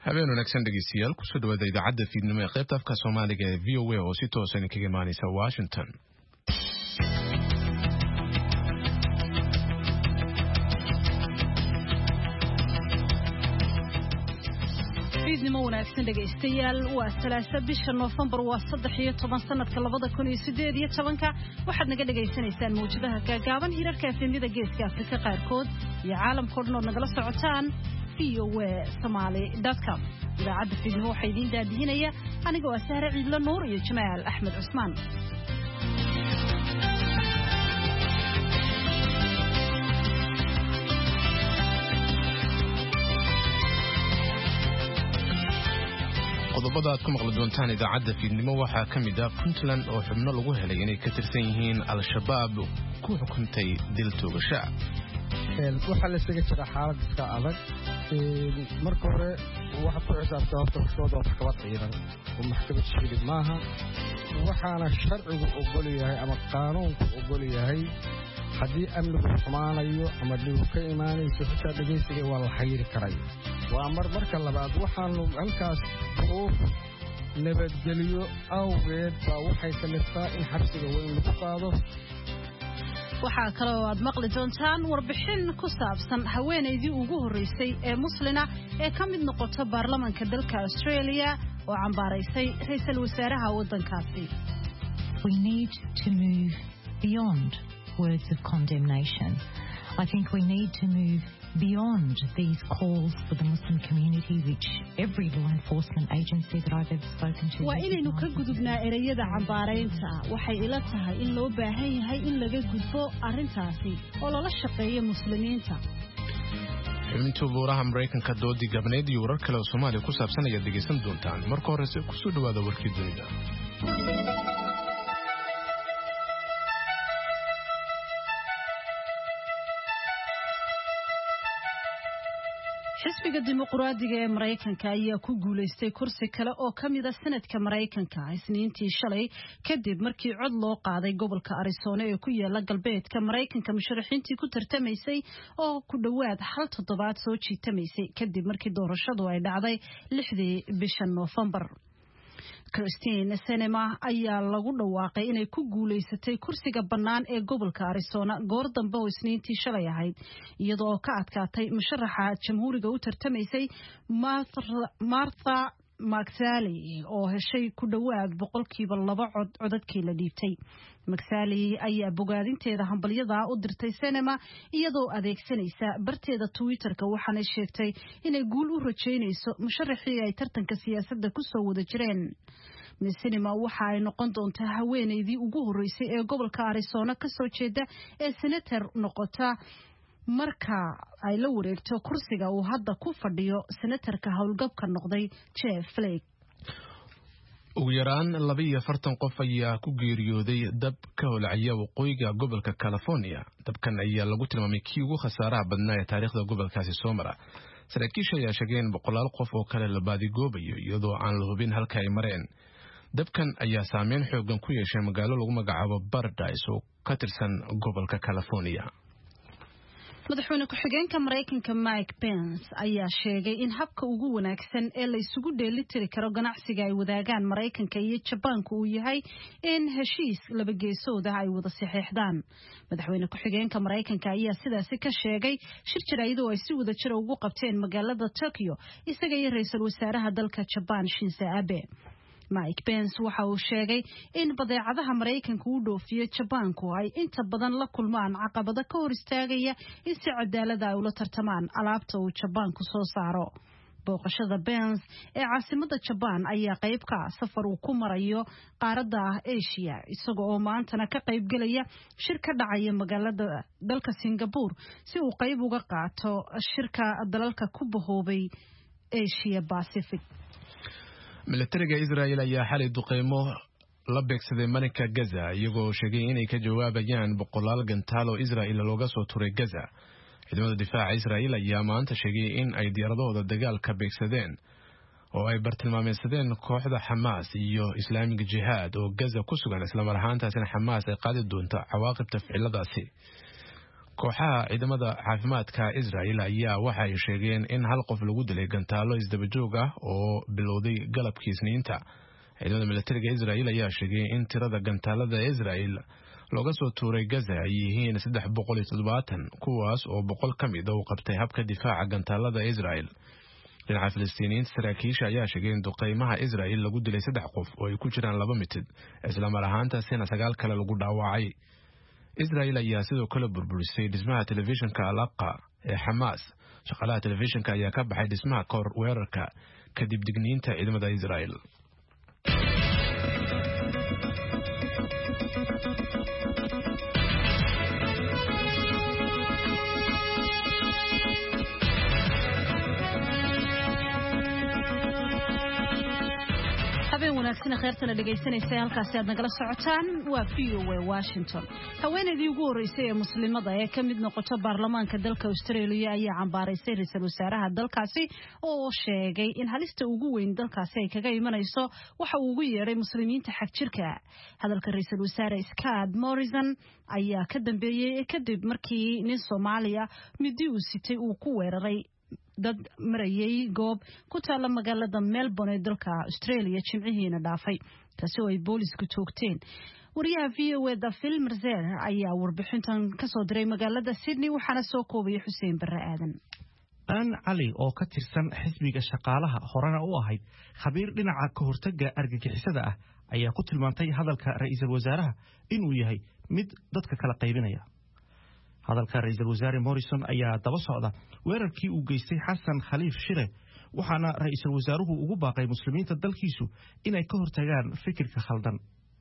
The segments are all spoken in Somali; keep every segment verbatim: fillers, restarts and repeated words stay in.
habeen wanaagsan dhegeystayaal ku soo dhawaada idaacadda fiidnimo ee qaybta afka Soomaaliga ee V O A oo si toos ah kaga imaanaysa Washington. fiidnimo wanaagsan dhegeystayaal waa salaasa bisha November waa saddex iyo toban sanadka labada kun iyo siddeed iyo toban waxaad naga dhageysanaysaan mawjadaha gaagaaban hirarka afnimada geeska Afrika qaarkood iyo caalamka oo dhan nagala socotaan v o a somali dot com idaacadda fiidnimo waxay idin daadihinaya aniga waa Sahra Ciidla Nuur iyo Jamaal Axmed Cusmaan. qodobada aad ku maqli doontaan idaacadda fiidnimo waxaa ka mid ah Puntland oo xubno lagu helay inay ka tirsan yihiin al-shabaab ku xukuntay dil toogasho. waxa la isaga jira xaalad iska adag marka hore waxa ku xisaabta horta soo maxkamad ciidan oo maxkamad shaqo maaha waxaana sharcigu ogol yahay ama qaanuunku ogol yahay haddii amnigu xumaanayo ama dhib ka imaanayso xitaa dhageysiga waa la xayiri karay waa mar marka labaad waxaanu halkaas proof nabadgeliyo awgeed baa waxay kamidtaa in xabsiga weyn lagu qaado. waxaa kale oo aad maqli doontaan warbixin ku saabsan haweenaydii ugu horeysay ee muslina ee ka mid noqota baarlamaanka dalka Australia oo cambaaraysay ra'iisul wasaaraha waddankaasi. We need to move beyond words of condemnation. I think we need to move beyond these calls for the Muslim community, which every law enforcement agency that I've ever spoken to... waa inaynu ka gudubnaa ereyada cambaaraynta. waxay ila tahay in loo baahan yahay in laga gudbo arrintaasi oo lala shaqeeyo muslimiinta. xubinta buuraha Mareykanka doodii gabneed iyo warar kale oo Soomaaliya ku saabsan ayaad dhegeysan doontaan. marka hore si ku soo dhawaada warkii dunida. xisbiga dimuqraadiga ee Mareykanka ayaa ku guuleystay kursi kale oo kamid ah sanadka Mareykanka isniintii shalay kadib markii cod loo qaaday gobolka Arizona ee ku yaala galbeedka Mareykanka musharaxiintii ku tartamaysay oo ku dhawaad hal toddobaad soo jiitamaysay kadib markii doorashadu ay dhacday lixdii bisha November. Christine Sinema ayaa lagu dhawaaqay inay ku guuleysatay kursiga bannaan ee gobolka Arizona goor dambe oo isniintii shalay ahayd iyadoo ka adkaatay musharaxa jamhuuriga u tartamaysay Martha McSally oo heshay ku dhawaad boqolkiiba laba cod codadkii la dhiibtay. McSally ayaa bogaadinteeda hambalyada u dirtay Sinema iyadoo adeegsanaysa barteeda Twitter-ka waxaana sheegtay inay guul u rajeynayso musharaxii ay tartanka siyaasadda ku soo wada jireen. Sinema waxa ay noqon doontaa haweenaydii ugu horeysay ee gobolka Arizona ka soo jeeda ee senator noqota marka ay la wareegto kursiga uu hadda ku fadhiyo senatorka howlgabka noqday Jeff Flake. ugu yaraan laba iyo afartan qof ayaa ku geeriyooday dab ka holacaya waqooyiga gobolka California. dabkan ayaa lagu tilmaamay kii ugu khasaaraha badnaa ee taariikhda gobolkaasi soo mara. saraakiisha ayaa sheegeen boqolaal qof oo kale la baadigoobayo iyadoo aan la hubin halka ay mareen. dabkan ayaa saameyn xoogan ku yeeshay magaalo lagu magacaabo Paradise oo ka tirsan gobolka California. madaxweyne ku-xigeenka Mareykanka Mike Pence ayaa sheegay in habka ugu wanaagsan ee la isugu dheelitiri karo ganacsiga ay wadaagaan Mareykanka iyo Jabaanka uu yahay in heshiis laba geesood ah ay wada saxeexdaan. madaxweyne ku-xigeenka Mareykanka ayaa sidaasi ka sheegay shir jaraa'id oo ay si wada jir ugu qabteen magaalada Tokyo isaga iyo ra'iisul wasaaraha dalka Japan Shinzo Abe. Mike Pence waxa uu sheegay in badeecadaha Mareykanka uu dhoofiyo Jabaanku ay inta badan la kulmaan caqabado ka hor istaagaya in si cadaalad ah ula tartamaan alaabta uu Jabaanku soo saaro. booqashada Pence ee caasimadda Japan ayaa qayb ka ah safar uu ku marayo qaaradda Asia isagoo oo maantana ka qayb galaya shir ka dhacaya magaalada dalka Singapore si uu qayb uga qaato shirka dalalka ku bahoobay Asia Pacific. militariga Israel ayaa xalay duqeymo la beegsaday marinka Gaza iyagoo sheegay inay ka jawaabayaan boqolaal gantaal oo Israel looga soo turay Gaza. ciidamada difaaca Israel ayaa maanta sheegay in ay diyaaradooda dagaalka beegsadeen oo ay bartilmaameedsadeen kooxda Hamas iyo Islamic Jihad oo Gaza ku sugan isla mar ahaantaasina Hamas ay qaadi doonto cawaaqibta ficiladaasi. kooxaha ciidamada caafimaadka Israel ayaa waxa ay sheegeen in hal qof lagu dilay gantaalo isdaba joog ah oo bilowday galabkii Isniinta. ciidamada militariga Israel ayaa sheegay in tirada gantaalada Israel looga soo tuuray Gaza ay yihiin saddex boqol iyo toddobaatan, kuwaas oo boqol ka mid ah uu qabtay habka difaaca gantaalada Israel. dhinaca Filistiiniyiinta saraakiisha ayaa sheegay in duqeymaha Israel lagu dilay saddex qof oo ay ku jiraan laba mitid, isla mar ahaantaasina sagaal kale lagu dhaawacay. Israel ayaa sidoo kale burburisay dhismaha telefishinka Al-Aqsa ee Hamas. shaqaalaha telefishinka ayaa ka baxay dhismaha kor weerarka kadib digniinta ciidamada Israel. wanaagsan khayrtana dhageysanaysa halkaasi aad nagala socotaan waa V O A Washington. haweeneydii ugu horeysay ee muslimada ee ka mid noqoto baarlamaanka dalka Australia ayaa cambaaraysay ra'iisul wasaaraha dalkaasi oo sheegay in halista ugu weyn dalkaasi ay kaga imanayso waxa uu ugu yeeray muslimiinta xag jirka. hadalka ra'iisul wasaare Scott Morrison ayaa ka dambeeyay kadib markii nin Soomaaliya midi uu sitay uu ku weeraray dad marayay goob ku taala magaalada Melbourne ee dalka Australia jimcihiina dhaafay, taasi oo ay boolisku toogteen. wariyaha V O A da Phil Mercer ayaa warbixintan ka soo diray magaalada Sydney waxaana soo koobay Xuseen Barre Aadan. Aan Ali oo ka tirsan xisbiga shaqaalaha horena u ahayd khabiir dhinaca ka hortagga argagixisada ah ayaa ku tilmaantay hadalka ra'iisul wasaaraha inuu yahay mid dadka kala qaybinaya. hadalka ra'iisul wasaare Morrison ayaa daba socda weerarkii uu geystay Xasan Khaliif Shire, waxaana ra'iisul wasaaruhu ugu baaqay muslimiinta dalkiisu inay ka hortagaan fikirka khaldan.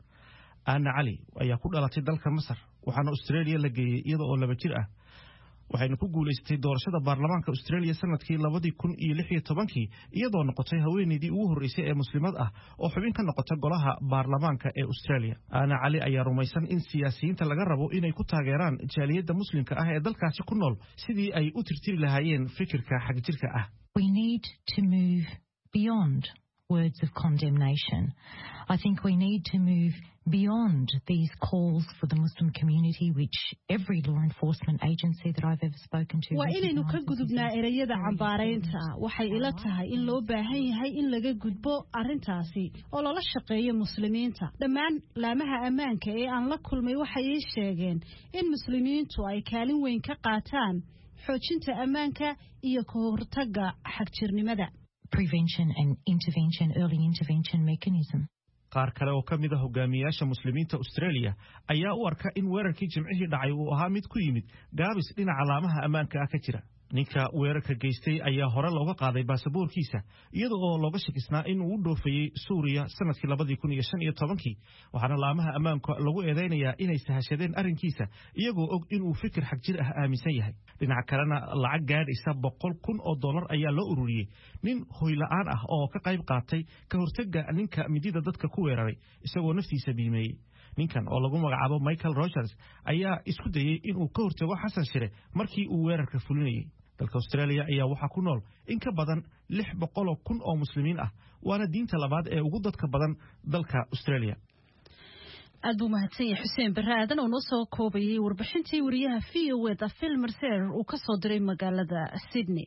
Aan Ali ayaa ku dhalatay dalka Masar, waxaana Australia la geeyay iyada oo laba jir ah. waxayna ku guuleystay doorashada baarlamaanka Australia sanadkii laba kun iyo lix iyo toban iyadoo noqotay haweeneydii ugu horeysay ee muslimad ah oo xubin ka noqota golaha baarlamaanka ee Australia. Ana Ali ayaa rumaysan in siyaasiyiinta laga rabo inay ku taageeraan jaaliyadda muslimka ah ee dalkaasi ku nool sidii ay u tirtiri lahaayeen fikirka xag jirka ah. We need to move beyond words of condemnation. I think we need to move beyond these calls for the Muslim community, which every law enforcement agency that I've ever spoken to. waa inaynu ka gudubnaa ereyada cambaaraynta. waxay ila tahay in loo baahan yahay in laga gudbo arrintaasi oo lala shaqeeyo muslimiinta. dhammaan laamaha ammaanka ee aan la kulmay waxay ii sheegeen in muslimiintu ay kaalin weyn ka qaataan xoojinta ammaanka iyo ka hortagga xagjirnimada. Prevention and intervention, early intervention mechanism. qaar kale oo ka mid ah hogaamiyaasha muslimiinta Australia ayaa u arka in weerarkii jimcihii dhacay uu ahaa mid ku yimid gaabis dhinaca laamaha ammaanka ah ka jira. ninka weerarka geystay ayaa hore looga qaaday baasaboorkiisa iyada oo looga shakisnaa in uu u dhoofayay Suuriya sanadkii laba kun iyo shan iyo toban waxaana laamaha ammaanka lagu eedeynayaa inay sahashadeen arrinkiisa iyagoo og in uu fikir xag jir ah aaminsan yahay. dhinaca kalena lacag gaadhaysa boqol kun oo dollar ayaa loo ururiyay nin hoy la'aan ah oo ka qayb qaatay ka hortagga ninka midida dadka ku weeraray isagoo naftiisa biimeeyay. ninkan oo lagu magacaabo Michael Rogers ayaa isku dayay inuu ka hortago Xasan Shire markii uu weerarka fulinayay. dalka Australia ayaa waxa ku nool in ka badan lix boqol oo kun oo muslimiin ah, waana diinta labaad ee ugu dadka badan dalka Australia. aad buu mahadsan yahay Xuseen Barre Aadan oo noo soo koobayay warbixintii wariyaha V O A da Phil Mercer uu ka soo diray magaalada Sydney.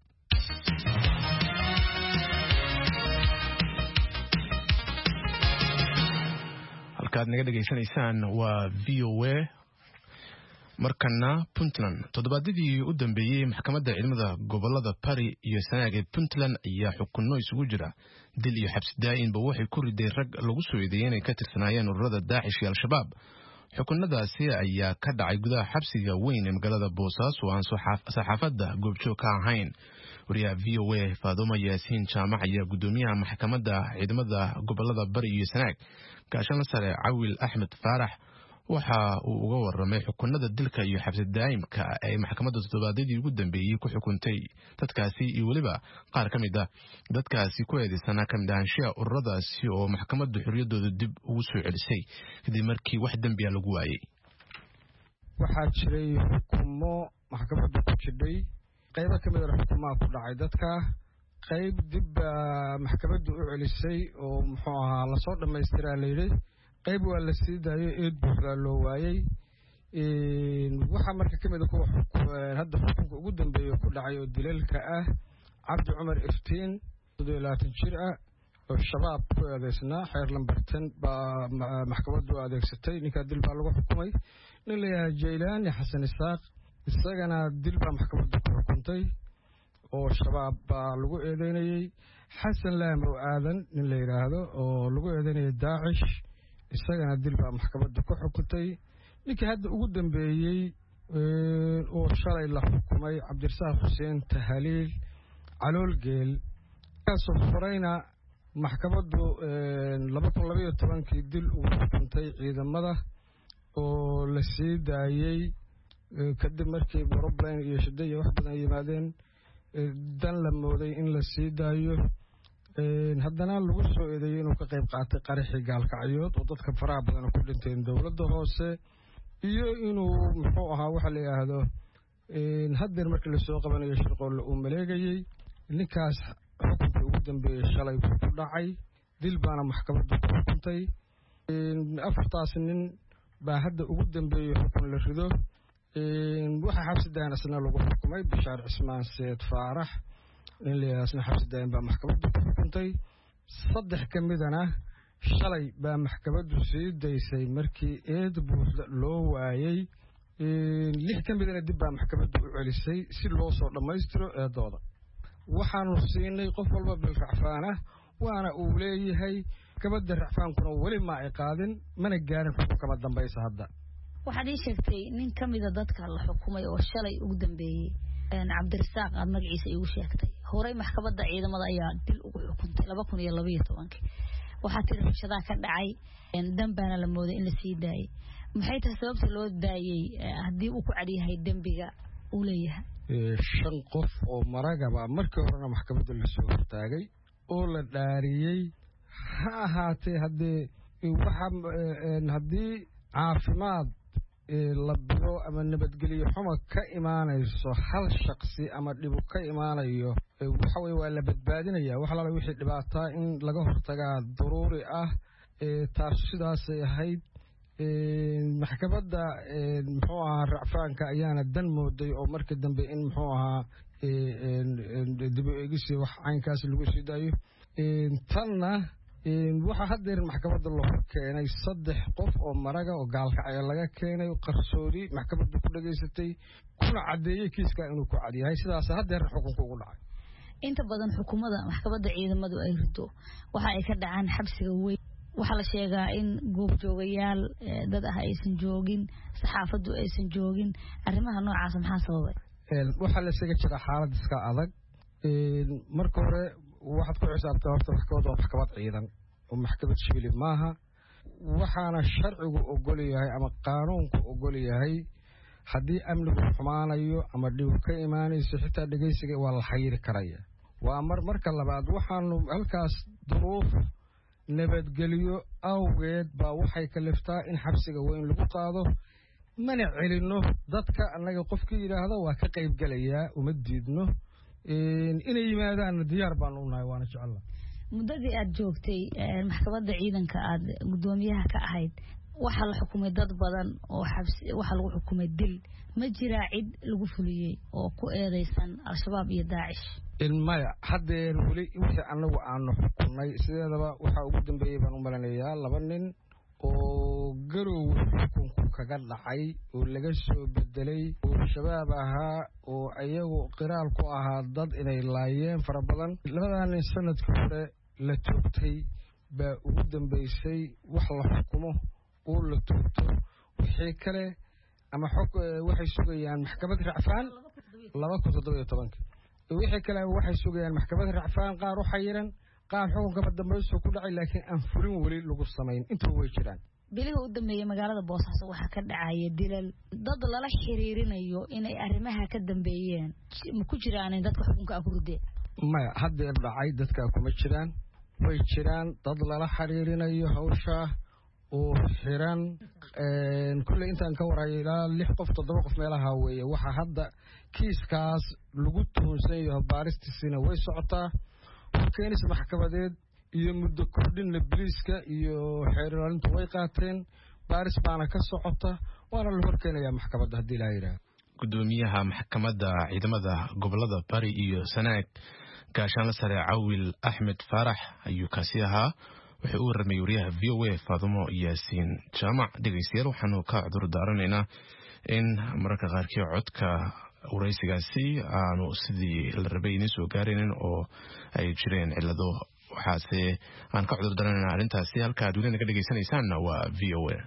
halkaad naga dhageysanaysaan waa V O A. markana Puntland toddobaadadii u dambeeyay maxkamadda ciidamada gobolada Bari iyo Sanaag ee Puntland ayaa xukunno isugu jira dil iyo xabsi daa'inba waxay ku riday rag lagu soo eedeeyay inay ka tirsanaayeen ururada Daacish iyo Al-Shabaab. xukunnadaasi ayaa ka dhacay gudaha xabsiga weyn ee magaalada Boosaaso oo aan saxaafadda goobjoog ka ahayn. wariyaha V O A Faadumo Yaasiin Jaamac ayaa gudoomiyaha maxkamadda ciidamada gobolada Bari iyo Sanaag gaashaan sare Cawil Axmed Faarax waxa uu uga warramay xukunnada dilka iyo xabsi daa'imka ee maxkamadda toddobaadadii ugu dambeeyay ku xukuntay dadkaasi iyo waliba qaar ka mid ah dadkaasi ku eedeysana ka mid ahaanshaha ururadaasi oo maxkamaddu xorriyadooda dib ugu soo celisay kadib markii wax dambi ah lagu waayay. waxaa jiray xukumo maxkamaddu ku jidhay qaybo ka mid ah xukumaha ku dhacay dadka qayb dib maxkamaddu u celisay oo muxuu ahaa la soo dhameystiraa la yidhi qayb waa la sii daayay eed buuxda loo waayay waxaa marka ka mid a hadda xukunka ugu dambeeya ku dhacay oo dilalka ah cabdi cumar iftiin soddon iyo labaatan jir ah oo shabaab ku eedeysnaa xeer lambartan baa maxkamaddu adeegsatay ninkaa dil baa lagu xukumay nin la yidhaha jaylaani xasan isaaq isagana dil baa maxkamaddu ku xukuntay oo shabaab baa lagu eedeynayey xasan laamow aadan nin la yidhaahdo oo lagu eedeynayay daacish isagana dil baa maxkamaddu ku xukuntay ninkii hadda ugu dambeeyey oo shalay la xukumay cabdirasaaq xuseen tahaliil caloolgeel kaasoo furayna maxkamaddu laba kun labaiyo tobankii dil ugu xukuntay ciidamada oo la sii daayey kadib markii broblan iyo shida iyo wax badan yimaadeen dan la mooday in la sii daayo haddana lagu soo eedeeyey inuu ka qayb qaatay qaraxii gaalkacyood oo dadka faraha badan ku dhinteen dowladda hoose iyo inuu muxuu ahaa waxa la yidhaahdo haddeer markii lasoo qabanayo shirqoolle uu maleegayey ninkaas xukunkii ugu dambeeyey shalay buu ku dhacay dil baana maxkamaddu ku xukuntay afartaas nin baa hadda ugu dambeeyey xukun la rido waxaa xabsidayan isna lagu xukumay bishaar cismaan seed faarax nin layidhaha isna xabsidayan baa maxkamaddu ku xukuntay saddex ka midana shalay baa maxkamaddu sii daysay markii eed buuxda loo waayey lix ka midana dib baa maxkamaddu u celisay si loo soo dhammaystiro eedooda waxaanu siinay qof walba bil racfaanah waana uu leeyahay maxkamadda racfaankuna weli ma ay qaadin mana gaarin xukunkama dambaysa hadda waxaad ii sheegtay nin ka mida dadka la xukumay oo shalay ugu dambeeyey cabdirasaaq aad magaciisa iigu sheegtay horey maxkamadda ciidamada ayaa dil ugu xukuntay laba kun iyo labaiyo tobankii waxaa tiri rabshadaa ka dhacay dambaana la mooday in la sii daayey maxay tahay sababta loo daayey haddii uu ku cadyahay dembiga uu leeyahay shan qof oo maragaba markii horena maxkamadda lasoo hortaagay oo la dhaariyey ha ahaatee haddee waxa haddii caafimaad la biro ama nabadgelyo xumo ka imaanayso hal shaksi ama dhibu ka imaanayo waxa weye waa la badbaadinaya wax alaala wixii dhibaataa in laga hortagaa daruuri ah taasu sidaasay ahayd maxkamadda muxuu ahaa racfaanka ayaana dan mooday oo markii dambe in muxuu ahaa dib u eegisi wax caynkaas lagu sii daayo tanna waxaa haddeer maxkamadda loo keenay saddex qof oo maraga oo gaalkacyo laga keenay qarsoodi maxkamadda ku dhageysatay kuna caddeeyey kiiskaa inuu ku cadyahay sidaas haddeerna xukunka ugu dhacay inta badan xukuumadda maxkamadda ciidamadu ay rido waxa ay ka dhacaan xabsiga weyn waxaa la sheegaa in goobjoogayaal dad ah aysan joogin saxaafaddu aysan joogin arrimaha noocaas maxaa sababay waxaa la isaga jira xaalad iska adag marka hore waxaad ku xisaabtaa horta maxkamad waa maxkamad ciidan oo maxkamad shibili maaha waxaana sharcigu ogol yahay ama qaanuunku ogol yahay haddii amnigu xumaanayo ama dhib ka imaanayso xitaa dhegeysiga waa la xayiri karaya waa mar marka labaad waxaanu halkaas duruuf nabadgelyo awgeed baa waxay kaliftaa in xabsiga weyn lagu qaado mana celinno dadka annaga qofkii yidhaahdo waa ka qayb gelayaa uma diidno inay yimaadaanna diyaar baanu u nahay waana jecella muddadii aad joogtay maxkamadda ciidanka aad guddoomiyaha ka ahayd waxaa la xukumay dad badan oo xabsi waxaa lagu xukumay dil ma jiraa cid lagu fuliyey oo ku eedeysan al-shabaab iyo daacish maya haddeen weli wixii annagu aanu xukunnay sideedaba waxaa ugu dambeeyey baan u malanayaa laba nin oo garow xukunku kaga dhacay oo laga soo bedelay oo shabaab ahaa oo iyagu qiraal ku ahaa dad inay laayeen fara badan labadaa nin sanadkii hore la toogtay baa ugu dambeysay wax la xukumo oo la toogto wixii kale ama xog waxay sugayaan maxkamad racfaan laba kun toddoba iyo tobankii wixii kale waxay sugayaan maxkamad racfaan qaar u xayiran qaar xukunkaba dambayso ku dhacay laakiin aan fulin weli lagu samayn intuu way jiraan bilihii u dambeeyey magaalada boosaaso waxaa ka dhacaya dilal dad lala xiriirinayo inay arrimaha ka dambeeyeen ma ku jiraan dadka xukunka ah ku rideen maya haddeer dhacay dadkaa kuma jiraan way jiraan dad lala xiriirinayo hawshaa oo xiran kulley intaan ka warayo ilaa lix qof toddoba qof meelaha weeye waxaa hadda kiiskaas lagu tuhunsan yaho baaristiisina way socotaa keenis maxkamadeed iyo muddo kordhinna biliiska iyo xeer ilaalintu way qaateen baaris baana ka socota waana la horkeenayaa maxkamadda haddii la yiraahdo gudoomiyaha maxkamadda ciidamada gobolada Bari iyo Sanaag gaashaanle sare Cawil Axmed Farax ayuu kaasi ahaa wuxuu u warramay wariyaha V O A Faadumo Yaasiin Jaamac dhegeystayaal waxaanu ka cudur daaranaynaa in mararka qaarkii codka waraysigaasi aanu sidii la rabay inay soo gaareen oo ay jireen cilado waxaase aan ka cudur daaranaynaa arrintaasi halka aad weli naga dhegeysanaysaanna waa V O A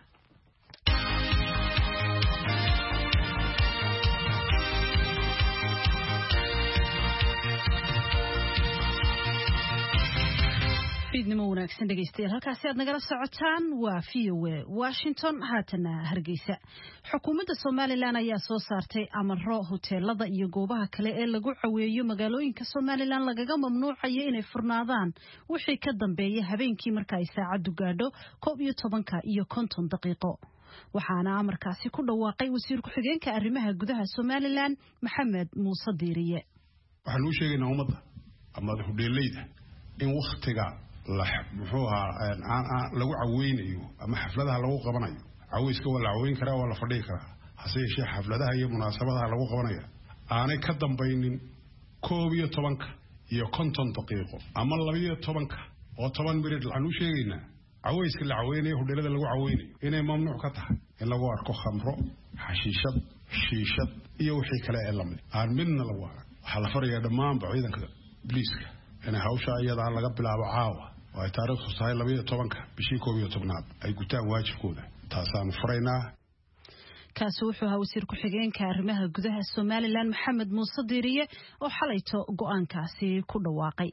fiidnimo wanaagsan dhegeystayaal halkaasi aad nagala socotaan waa V O A Washington haatana Hargeysa xukuumadda Soomaaliland ayaa soo saartay amaro hoteelada iyo goobaha kale ee lagu caweeyo magaalooyinka Soomaaliland lagaga mamnuucayo inay furnaadaan wixii ka dambeeya habeenkii marka ay saacadu gaadho koob iyo tobanka iyo konton daqiiqo waxaana amarkaasi ku dhawaaqay wasiir ku-xigeenka arrimaha gudaha Soomaaliland Maxamed Muuse Diiriye waxaan u sheegaynaa ummadda ama hudheeleyda in waqtiga la muxuuha aan lagu caweynayo ama xafladaha lagu qabanayo caweyska waa la caweyn karaa waa la fadhiyi karaa hase yeeshee xafladaha iyo munaasabadaha lagu qabanaya aanay ka dambaynin koob iyo tobanka iyo konton daqiiqo ama laba iyo tobanka oo toban minid waxaan u sheegaynaa caweyska la caweynayo hudheelada lagu caweynayo inay mamnuuc ka tahay in lagu arko khamro xashiishad shiishad iyo wixii kale ee lamid aan midna lagu arag waxaa la farayaa dhammaanba ciidanka booliiska in hawsha iyada laga bilaabo caawa oo ay taariikhdu tahay laba iyo tobanka bishii koob iyo tobnaad ay gutaan waajibkooda taasaan faraynaa kaasi wuxuu ahaa wasiir ku-xigeenka arrimaha gudaha Soomaaliland Maxamed Muuse Diiriye oo xalayto go'aankaasi ku dhawaaqay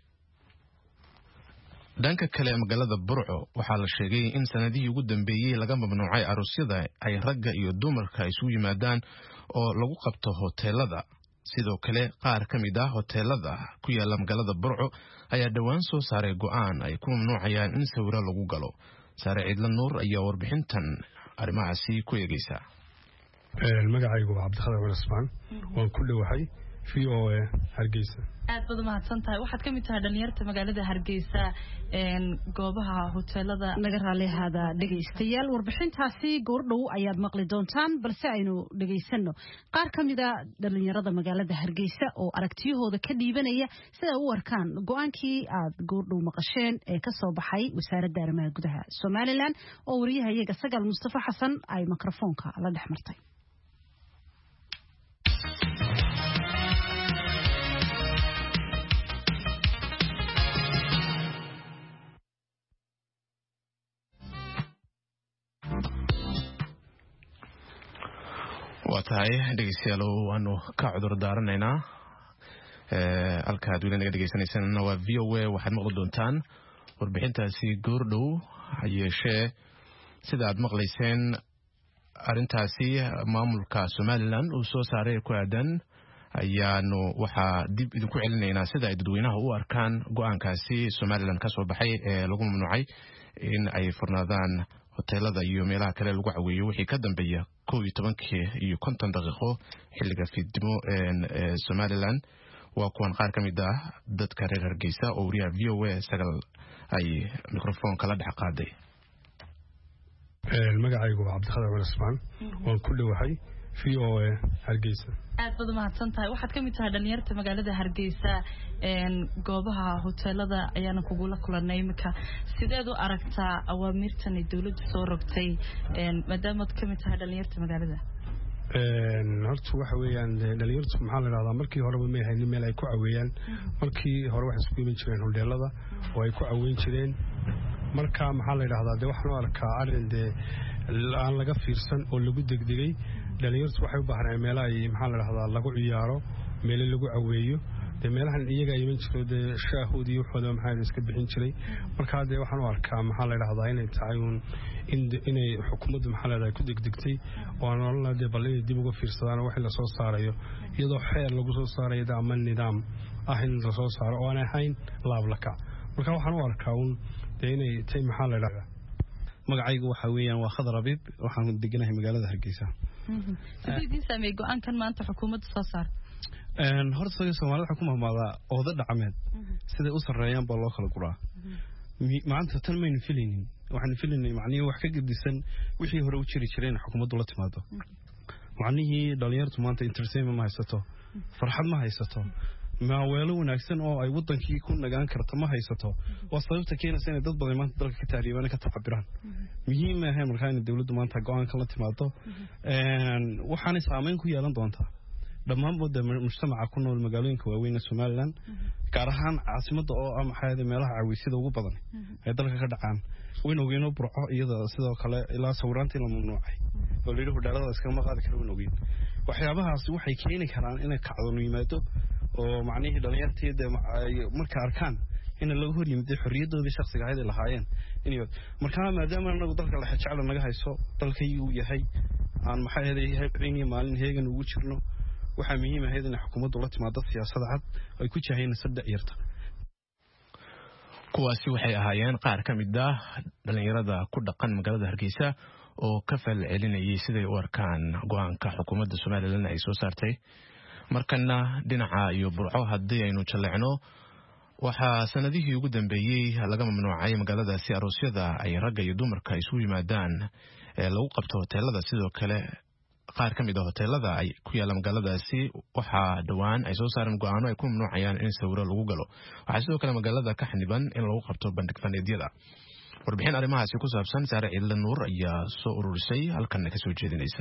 dhanka kale magaalada Burco waxaa la sheegay in sanadihii ugu dambeeyay laga mamnuucay aruusyada ay ragga iyo dumarka isugu yimaadaan oo lagu qabto hoteelada sidoo kale qaar ka mid ah hoteelada ku yaala magaalada Burco ayaa dhawaan soo saaray go'aan ay ku mamnuucayaan in sawiro lagu galo Saare Ciidla Nuur ayaa warbixintan arrimahaasi ku eegaysa ee magacaygu waa Cabdikhadir Usmaan waan ku dhawahay V O A Hargeysa aad baad mahadsan tahay waxaad ka mid tahay dhalinyarada magaalada Hargeysa een goobaha hoteelada naga raalihaada dhageystayaal warbixintaasi goordhow ayaad maqli doontaan balse aynu dhageysano qaar ka mid ah dhalinyarada magaalada Hargeysa oo aragtiyahooda ka dhiibanaya sida u arkaan go'aankii aad goordhow maqasheen ee ka soo baxay wasaaradda arrimaha gudaha Soomaaliland oo wariyahayaga Sagal Mustafa Xasan ay mikrofoonka la dhexmartay tahay dhegeystayaal waanu ka cudur daaranaynaa ee halka weli naga dhegeysanaysan waa V O A waxaad maqli doontaan warbixintaasi goordhow hayeeshee sida aad maqlayseen arrintaasi maamulka Somaliland uu soo saaray ku aadan ayaanu waxa dib idinku celinaynaa sida ay dadweynaha u arkaan go'aankaasi Somaliland ka soo baxay ee lagu mamnuucay in ay furnaadaan hoteelada iyo meelaha kale lagu caweeyo wixii ka dambeeya koob iyo toban iyo konton daqiiqo xilliga fiidnimo ee Somaliland waa kuwan qaar ka mid ah dadka reer Hargeysa oo wariyaha V O A Sagal ay mikrofoonka la dhex qaaday ee magacaygu waa Cabdikhadir Usmaan waan ku dhawahay V O A Hargeysa aad baad mahadsan tahay waxaad ka mid tahay dhalinyarada magaalada Hargeysa een goobaha hoteelada ayaana kugu la kulanay imika sideed u aragtaa awaamirtan dawladdu soo rogtay een maadaama aad ka mid tahay dhalinyarada magaalada een horta waxa weeyaan dhalinyaradu maxaa la yiraahdaa markii hore ma haynin meel ay ku caweeyaan markii hore wax isku iman jireen hoteelada oo ay ku caweyn jireen marka maxaa la yiraahdaa de waxaan u arkaa arrin de aan laga fiirsan oo lagu degdegay dhalinyaradu waxay u baahnaa meel ay maxaa la yiraahdaa lagu ciyaaro meel lagu caweeyo de meelahan iyaga ay iman jireen de shaahood iyo waxooda maxaa iska bixin jiray marka de waxaan u arkaa maxaa la yiraahdaa inay tahay in inay xukuumaddu maxaa la yiraahdaa ku degdegtay oo nolol de bal inay dib uga fiirsadaan wax la soo saarayo iyadoo xeer lagu soo saarayo ama nidaam ah in la soo saaro oo aan ahayn laab laka marka waxaan u arkaa un de inay tay maxaa la yiraahdaa magacaygu waxa weeyaan waa Khadar Rabiib waxaan deganahay magaalada Hargeysa sidii saamay go'aankan maanta xukuumaddu soo saar een horta Soomaalida xukuumadda ooda dhacmeed sida u sareeyaan baa loo kala guraa maanta tan maynu filaynin waxaan filinay macnihii wax ka gedisan wixii hore u jiri jireen xukuumaddu la timaado macnihii dhalinyartu maanta entertainment ma haysato farxad ma haysato maaweelo wanaagsan oo ay wadankii ku nagaan karto ma haysato waa sababta keenaysa in dad badan maanta dalka ka taariibaan ka tacabiraan muhiim ah markaa in dawladdu maanta go'aan ka la timaado een waxaan saameyn ku yeelan doontaa dhammaan wadda mujtamaca ku nool magaalooyinka waaweyn ee Soomaaliland gaar ahaan caasimadda oo ah maxay meelaha caawisida ugu badan ee dalka ka dhacaan weyn ogeeno burco iyada sidoo kale ilaa sawiraantii la mamnuucay oo leeyahay hudaalada iska ma qaadi karo weyn ogeen waxyaabahaas waxay keeni karaan in kacdo yimaado oo macnaheedu dhalinyarteeda marka arkaan in lagu hor yimid xorriyadooda shakhsiga ah ay lahaayeen inay markaa maadaama anagu dalka la xajaclo naga hayso dalkay uu yahay aan maxay ahayd in maalin heegan ugu jirno waxa muhiim ah in xukuumaddu la timaado siyaasad cad ay ku jahayna saddex yarta kuwaasi waxay ahaayeen qaar ka mid ah dhalinyarada ku dhaqan magaalada Hargeysa oo ka fal celinayay siday u arkaan go'aanka xukuumadda Soomaaliland ay soo saartay markana dhinaca iyo burco haddii aynu jaleecno waxaa sanadihii ugu dambeeyay laga mamnuucay magaaladaasi aroosyada ay ragga iyo dumarka isugu yimaadaan ee lagu qabto hoteelada sidoo kale qaar ka mid ah hoteelada ay ku yaala magaaladaasi waxaa dhawaan ay soo saareen go'aano ay ku mamnuucayaan in sawiro lagu galo waxaa sidoo kale magaalada ka xaniban in lagu qabto bandhig faneedyada warbixin arrimahaasi ku saabsan Saare Ciidla Nuur ayaa soo ururisay halkan ka soo jeedinaysa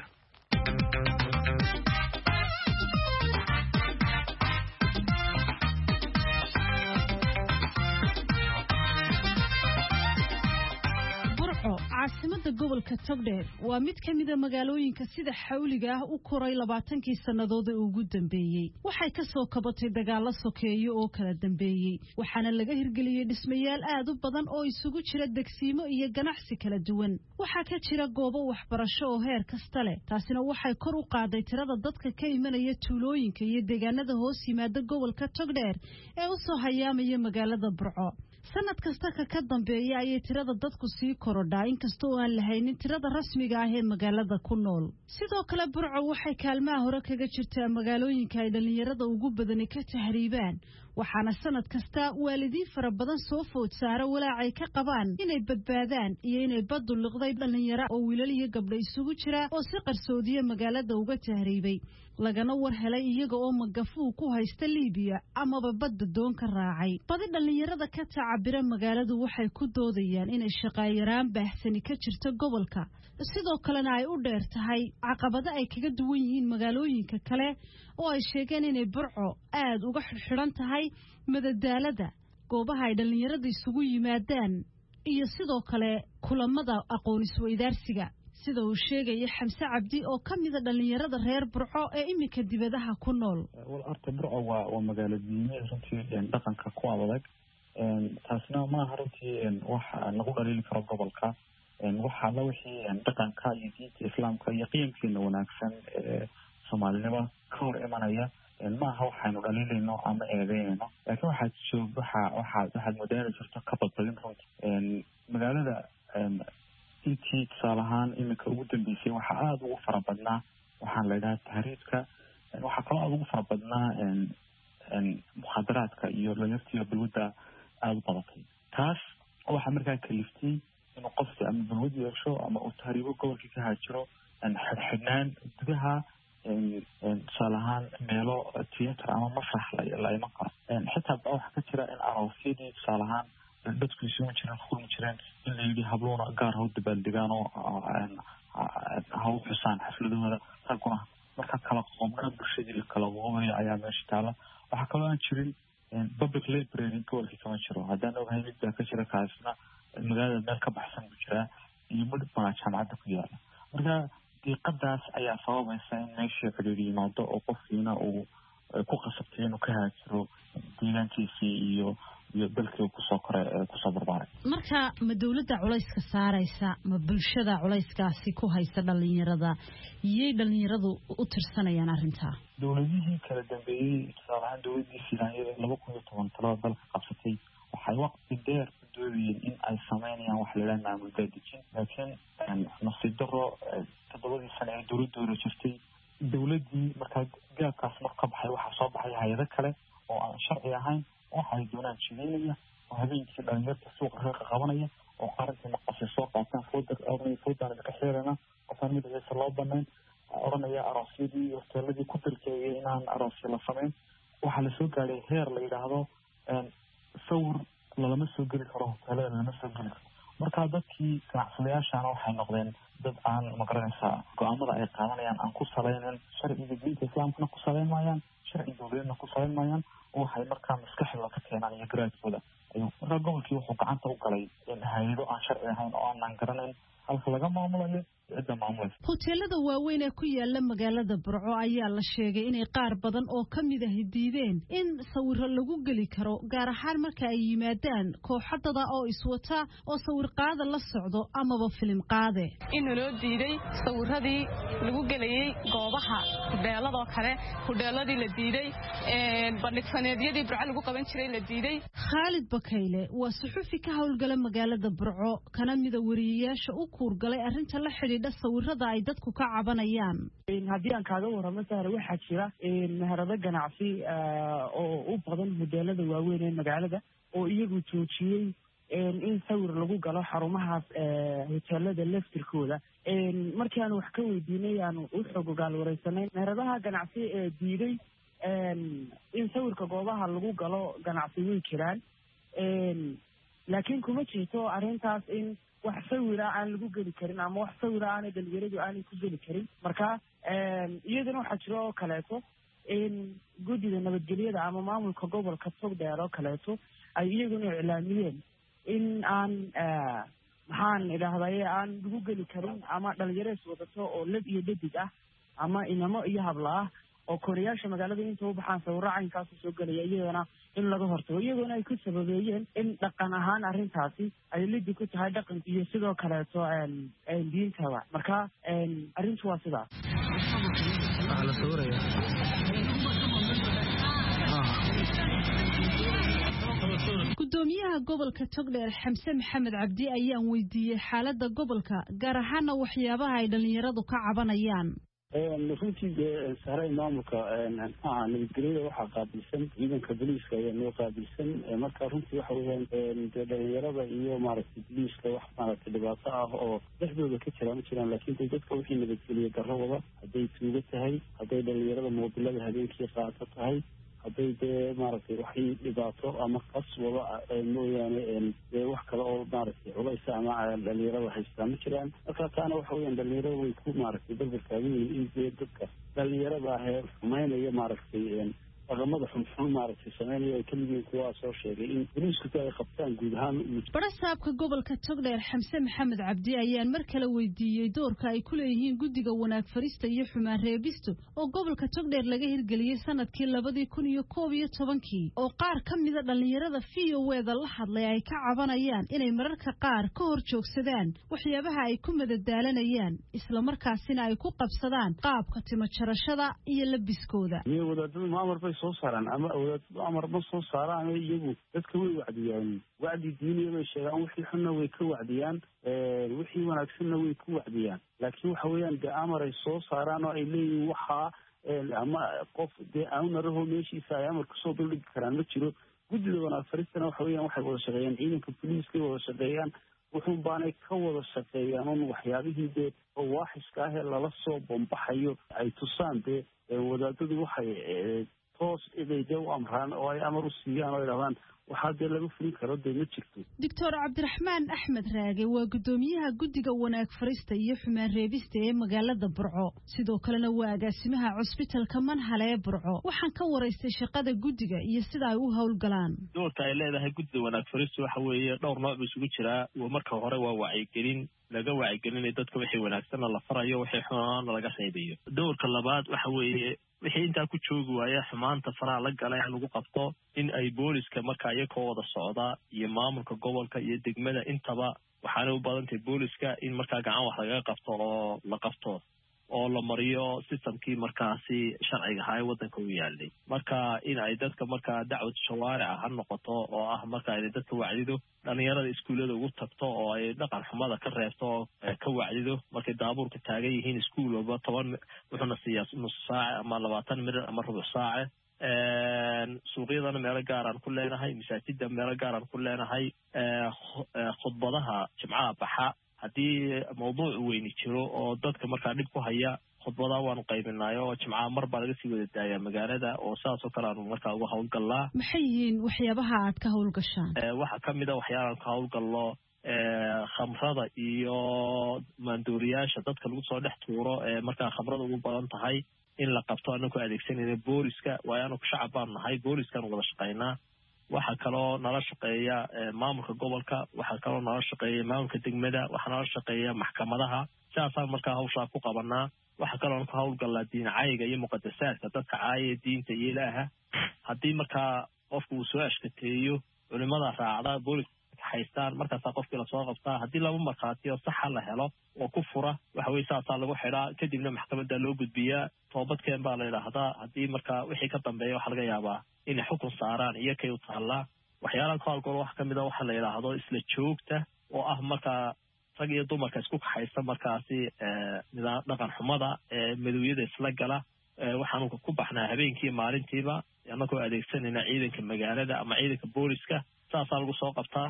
caasimada gobolka Togdheer waa mid ka mid ah magaalooyinka sida xawliga ah u koray labaatankii sanadood ee ugu dambeeyay waxay ka soo kabatay dagaalo sokeeyo oo kala dambeeyay waxaana laga hirgeliyay dhismayaal aad u badan oo isugu jira degsiimo iyo ganacsi kala duwan waxa ka jira goobo waxbarasho oo heer kasta leh taasina waxay kor u qaaday tirada dadka ka imanaya tuulooyinka iyo deegaanada hoos yimaada gobolka Togdheer ee u soo hayaamaya magaalada Burco sanad kasta ka dambeeya ayay tirada dadku sii korodhaa inkastoo aan lahaynin tirada rasmiga ah ee magaalada ku nool sidoo kale Burco waxay kaalmaha hore kaga jirtaa magaalooyinka ay dhalinyarada ugu badan ka tahriibaan waxaana sanad kasta waalidiin fara badan soo food saara walaacay ka qabaan inay badbaadaan iyo inay badu liqday dhalinyaro oo wiilal iyo gabdho isugu jira oo si qarsoodiye magaalada uga tahriibay lagana war helay iyaga oo magafuu ku haysta Liibiya ama badda doon ka raacay badi dhalinyarada ka tacabira magaaladu waxay ku doodayaan inay shaqaayaraan baahsani ka jirto gobolka sidoo kalena ay u dheer tahay caqabado ay kaga duwan yihiin magaalooyinka kale oo ay sheegeen inay Burco aad uga xirxiran tahay madadaalada goobaha ay dhalinyarada isugu yimaadaan iyo sidoo kale kulamada aqoon isweydaarsiga sida uu sheegay Xamse Cabdi oo kamid ah dhalinyarada reer Burco ee iminka dibadaha ku nool wal arta Burco waa waa magaalo diimeed runtii dhaqanka ku adag een taasna ma aha runtii waxa lagu dhaliili karo gobolka een waxa la wixii dhaqanka iyo diinta islaamka iyo qiyamkiina wanaagsan ee Soomaalida ka hor imanaya een ma aha waxaanu dhaliilayno ama eedeynayno laakiin waxa soo baxa waxa waxa model jirto ka badbaadin runtii een magaalada een intii salahan iminka ugu dambeysay waxa aad ugu farabadnaa waxaan leeyahay tahriibka waxa kale oo ugu farabadnaa een een muxaadaraadka iyo dhalinyartiga bulwada aad u badatay taas waxa markaa kaliftay inuu qofka ama bulwada yeesho ama uu tahriibo gobolka ka haajiro aan xidhnaan gudaha een salahan meelo theater ama masrax la iman karo een xitaa waxa ka jira in aroosyadii salahan dadku isugu jiraan kulmi jireen in la yidhi habloona gaar hawd dabaaldegaan oo hawl xusaan xafladooda raguna marka kala qoomka bulshadii kala qoomay ayaa meesha taala waxa kale oo aan jirin public library gobolka kama jiro haddana ogahay mid baa ka jira kaasna magaalada meel ka baxsan ku jira iyo mid baa jaamacadda ku yaala marka diiqadaas ayaa sababaysa in meesha xiriir yimaado oo qofkiina uu ku qasabtay inuu ka haajiro deegaankiisii iyo iyo dalkii ku soo koray ku soo barbaaray marka ma dawladda culayska saaraysa ma bulshada culayskaasi ku haysta dhalinyarada iyay dhalinyaradu u tirsanayaan arinta dawladihii kala dambeeyay salahan dawladii Soomaaliya laba kun iyo toban talo dalka qabsatay waxay waqti dheer ku doodayeen in ay sameeyaan wax la yiraahdo maamul daadejin laakiin nasiib darro todobadii sano ee dawladdu jirtay dawladii markaa gaabkaas marka baxay waxa soo baxay hay'ado kale oo aan sharci ahayn waxay doonaan jideynaya oo habeenkii dhalinyarada suuqa ka qabanaya oo qaranka maqashay soo qaataan fooda oranay foodana ka xeerana qofaan midaysa loo banayn oranaya aroosyadii hoteeladii ku dirkeeyay inaan aroosyo la sameyn waxa la soo gaaray heer la yiraahdo sawir lama soo geli karo hoteelada lama soo geli karo marka dadkii ganacsadayaashaana waxay noqdeen dad aan magaranaysaa go'aamada ay qaadanayaan aan ku salaynin sharciga diinta islaamkana ku salaymayaan sharci dowladna ku salaymayaan waxay markaa maskaxdooda ka keenaan iyo garaadkooda marka gobolkii wuxuu gacanta u galay hay'ado aan sharci ahayn oo aan garanayn halka laga maamulayo cidda maamulaysa hoteelada waaweyn ee ku yaala magaalada Burco ayaa la sheegay inay qaar badan oo ka mid ah diideen in sawirro lagu geli karo gaar ahaan marka ay yimaadaan kooxadada oo iswata oo sawir qaada la socdo amaba film qaade in loo diiday sawirradii lagu galayay goobaha hoteelada kale hoteeladii la diiday ee bandhig faneedyadii Burco lagu qaban jiray la diiday Khalid Bakayle waa suxufi ka howlgala magaalada Burco kana mid ah wariyeyaasha u kuurgalay arrinta la xidhiidha sawirrada ay dadku ka cabanayaan in haddii aan kaaga warramo sahar waxaa jira in meherado ganacsi oo u badan hoteelada waaweyn ee magaalada oo iyagu joojiyey in sawir lagu galo xarumahaas hoteelada laftirkooda markii aan wax ka weydiinay aan u xog ogaal wareysanay meheradaha ganacsi ee diiday in sawirka goobaha lagu galo ganacsi way jiraan laakiin kuma jirto arrintaas in wax sawira aan lagu geli karin ama wax sawira aan dhalinyaradu aan ku geli karin marka iyadana waxa jiro oo kaleeto in guddiga nabadgelyada ama maamulka gobolka Togdheer oo kaleeto ay iyaguna iclaamiyeen in aan maxaan idhaahday aan lagu geli karin ama dhalinyarada wadato oo lab iyo dhadig ah ama inamo iyo habla ah oo koriyaasha magaalada inta u baxaan sawirro caynkaas soo galaya iyadana in laga hortago iyaguna ay ku sababeeyeen in dhaqan ahaan arrintaasi ay lidi ku tahay dhaqan iyo sidoo kaleeto diintaba marka arrintu waa sidaas la sawiraya gudoomiyaha gobolka Togdheer Xamse Maxamed Cabdi ayaan weydiiyay xaaladda gobolka gaar ahaan waxyaabaha ay dhalinyaradu ka cabanayaan runtii saaray maamulka maxaa nabadgelyada waxaa qaabilsan ciidanka booliiska ayaa noo qaabilsan marka runtii waxa weeyaan dhalinyarada iyo maaragtay booliiska wax maaragtay dhibaato ah oo dhexdooda ka jira ma jiraan laakiin dadka wixii nabadgeliya darro wada hadday tuugo tahay hadday dhalinyarada moobilada habeenkii qaato tahay hadday dee maaragtay waxay dhibaato ama qas wada mooyaane dee wax kale oo maaragtay culaysa ama dhalinyarada haystaa ma jiraan marka taana waxa weeyaan dhalinyarada way ku maaragtay barbartaagan yihiin in dee dadka dhalinyarada ah ee xumaynaya maaragtay dhaqamada xunxun maaragtay sameynaya ay ka mid yihiin kuwaa soo sheegay in booliisku ay qabtaan guud ahaan barasaabka gobolka Togdheer Xamse Maxamed Cabdi ayaan mar kale weydiiyey doorka ay ku leeyihiin guddiga wanaag farista iyo xumaan reebisto oo gobolka Togdheer laga hirgeliyay sanadkii labadii kun iyo koob iyo tobankii oo qaar ka mid ah dhalinyarada V O A-da la hadlay ay ka cabanayaan inay mararka qaar ka hor joogsadaan waxyaabaha ay ku madadaalanayaan isla markaasina ay ku qabsadaan qaabka timo jarashada iyo labiskooda soo saaraan ama awlaaddu amar ma soo saaraan iyagu dadka way wacdiyaan wacdi diiniya bay sheegaan wixii xunna way ka wacdiyaan wixii wanaagsanna way ku wacdiyaan laakiin waxa weeyaan dee amar ay soo saaraan oo ay leeyihiin waxaa ama qof dee aunaraho meeshiisa ay amar kasoo duldhigi karaan ma jiro guddida wanaag faristana waxa weeyaan waxay wada shaqeeyaan ciidanka booliiska wada shaqeeyaan wuxuun baanay ka wada shaqeeyaan un waxyaabihii dee oo waaxiska ah ee lala soo bombaxayo ay tusaan dee wadaadadu waxay toos inay dee u amraan oo ay amar u siiyaan oo idhahdaan waxaa dee laga fulin karo dee ma jirto doctor Cabdiraxmaan Axmed Raage waa gudoomiyaha guddiga wanaag farista iyo xumaan reebista ee magaalada Burco sidoo kalena waa agaasimaha cusbitaalka Manhale ee Burco waxaan ka wareystay shaqada guddiga iyo sida ay u howlgalaan doorka ay leedahay guddiga wanaag farista waxa weeye dhowr nooc isugu jira marka hore waa wacyigelin laga wacyigelinay dadka wixii wanaagsan la farayo wixii xun laga reebayo doorka labaad waxa weeye wixii inta ku joogi waaya xumaanta faraha la galay lagu qabto in ay booliska marka iyagoo wada socda iyo maamulka gobolka iyo degmada intaba waxaana u badan tahay booliska in marka gacan wax laga qabto oo la qabto oo la mariyo systemkii markaasi sharciga ahaa ee wadanka u yaalay marka in ay dadka marka dacwad shawaaric ah noqoto oo ah marka ay dadka wacdido dhalinyarada iskuulada ugu tagto oo ay dhaqan xumada ka reebto ka wacdido markay daabuurka taagan yihiin iskuul walba toban wuxuuna siiyaa nus saac ama labaatan minute ama rubuc saac suuqyadana meelo gaaraan ku leenahay masaajida meelo gaaraan ku leenahay khudbadaha jimcaha baxa haddii mawduuc weyni jiro oo dadka markaa dhib ku haya khudbadaha waanu qaybinay oo jimcaha mar baa laga sii wada daayaa magaalada oo saasoo kale aanu markaa uga howlgallaa. maxay yihiin waxyaabaha aad ka howlgashaan? waxaa kamid a waxyaalaan ka howlgallo khamrada iyo maandooriyaasha dadka lagu soo dhex tuuro ee markaa khamrada ugu badan tahay in la qabto anagoo adeegsanayna booliska waayo anaku shacab baan nahay booliskaan wada shaqaynaa. waxaa kaloo nala shaqeeya maamulka gobolka, waxaa kaloo nala shaqeeya maamulka degmada, waxaa nala shaqeeya maxkamadaha. sidaasaan markaa hawshaa ku qabanaa. waxaa kaloo ka howlgallaa diin caayiga iyo muqadasaadka dadka caayaya diinta iyo ilaaha. haddii markaa qofku uu soo ashkateeyo culimada raacda booliska haystaan markaasaa qofkii lasoo qabtaa. haddii laba markhaatiyo saxa la helo oo ku fura waxa weye saasaa lagu xidhaa, kadibna maxkamadda loo gudbiyaa. toobadkeen baa la yidhaahdaa. haddii markaa wixii ka dambeeya waxaa laga yaabaa inay xukun saaraan iyo kay u taallaa. waxyaalaha ka howlgalo waxa kamid a waxa la yidhaahdo isla joogta oo ah markaa rag iyo dumarka isku kaxaysa markaasi nidaam dhaqan xumada madowyada isla gala. waxaanu ku baxnaa habeenkii maalintiiba annagoo adeegsanayna ciidanka magaalada ama ciidanka booliska. saasaa lagu soo qabtaa.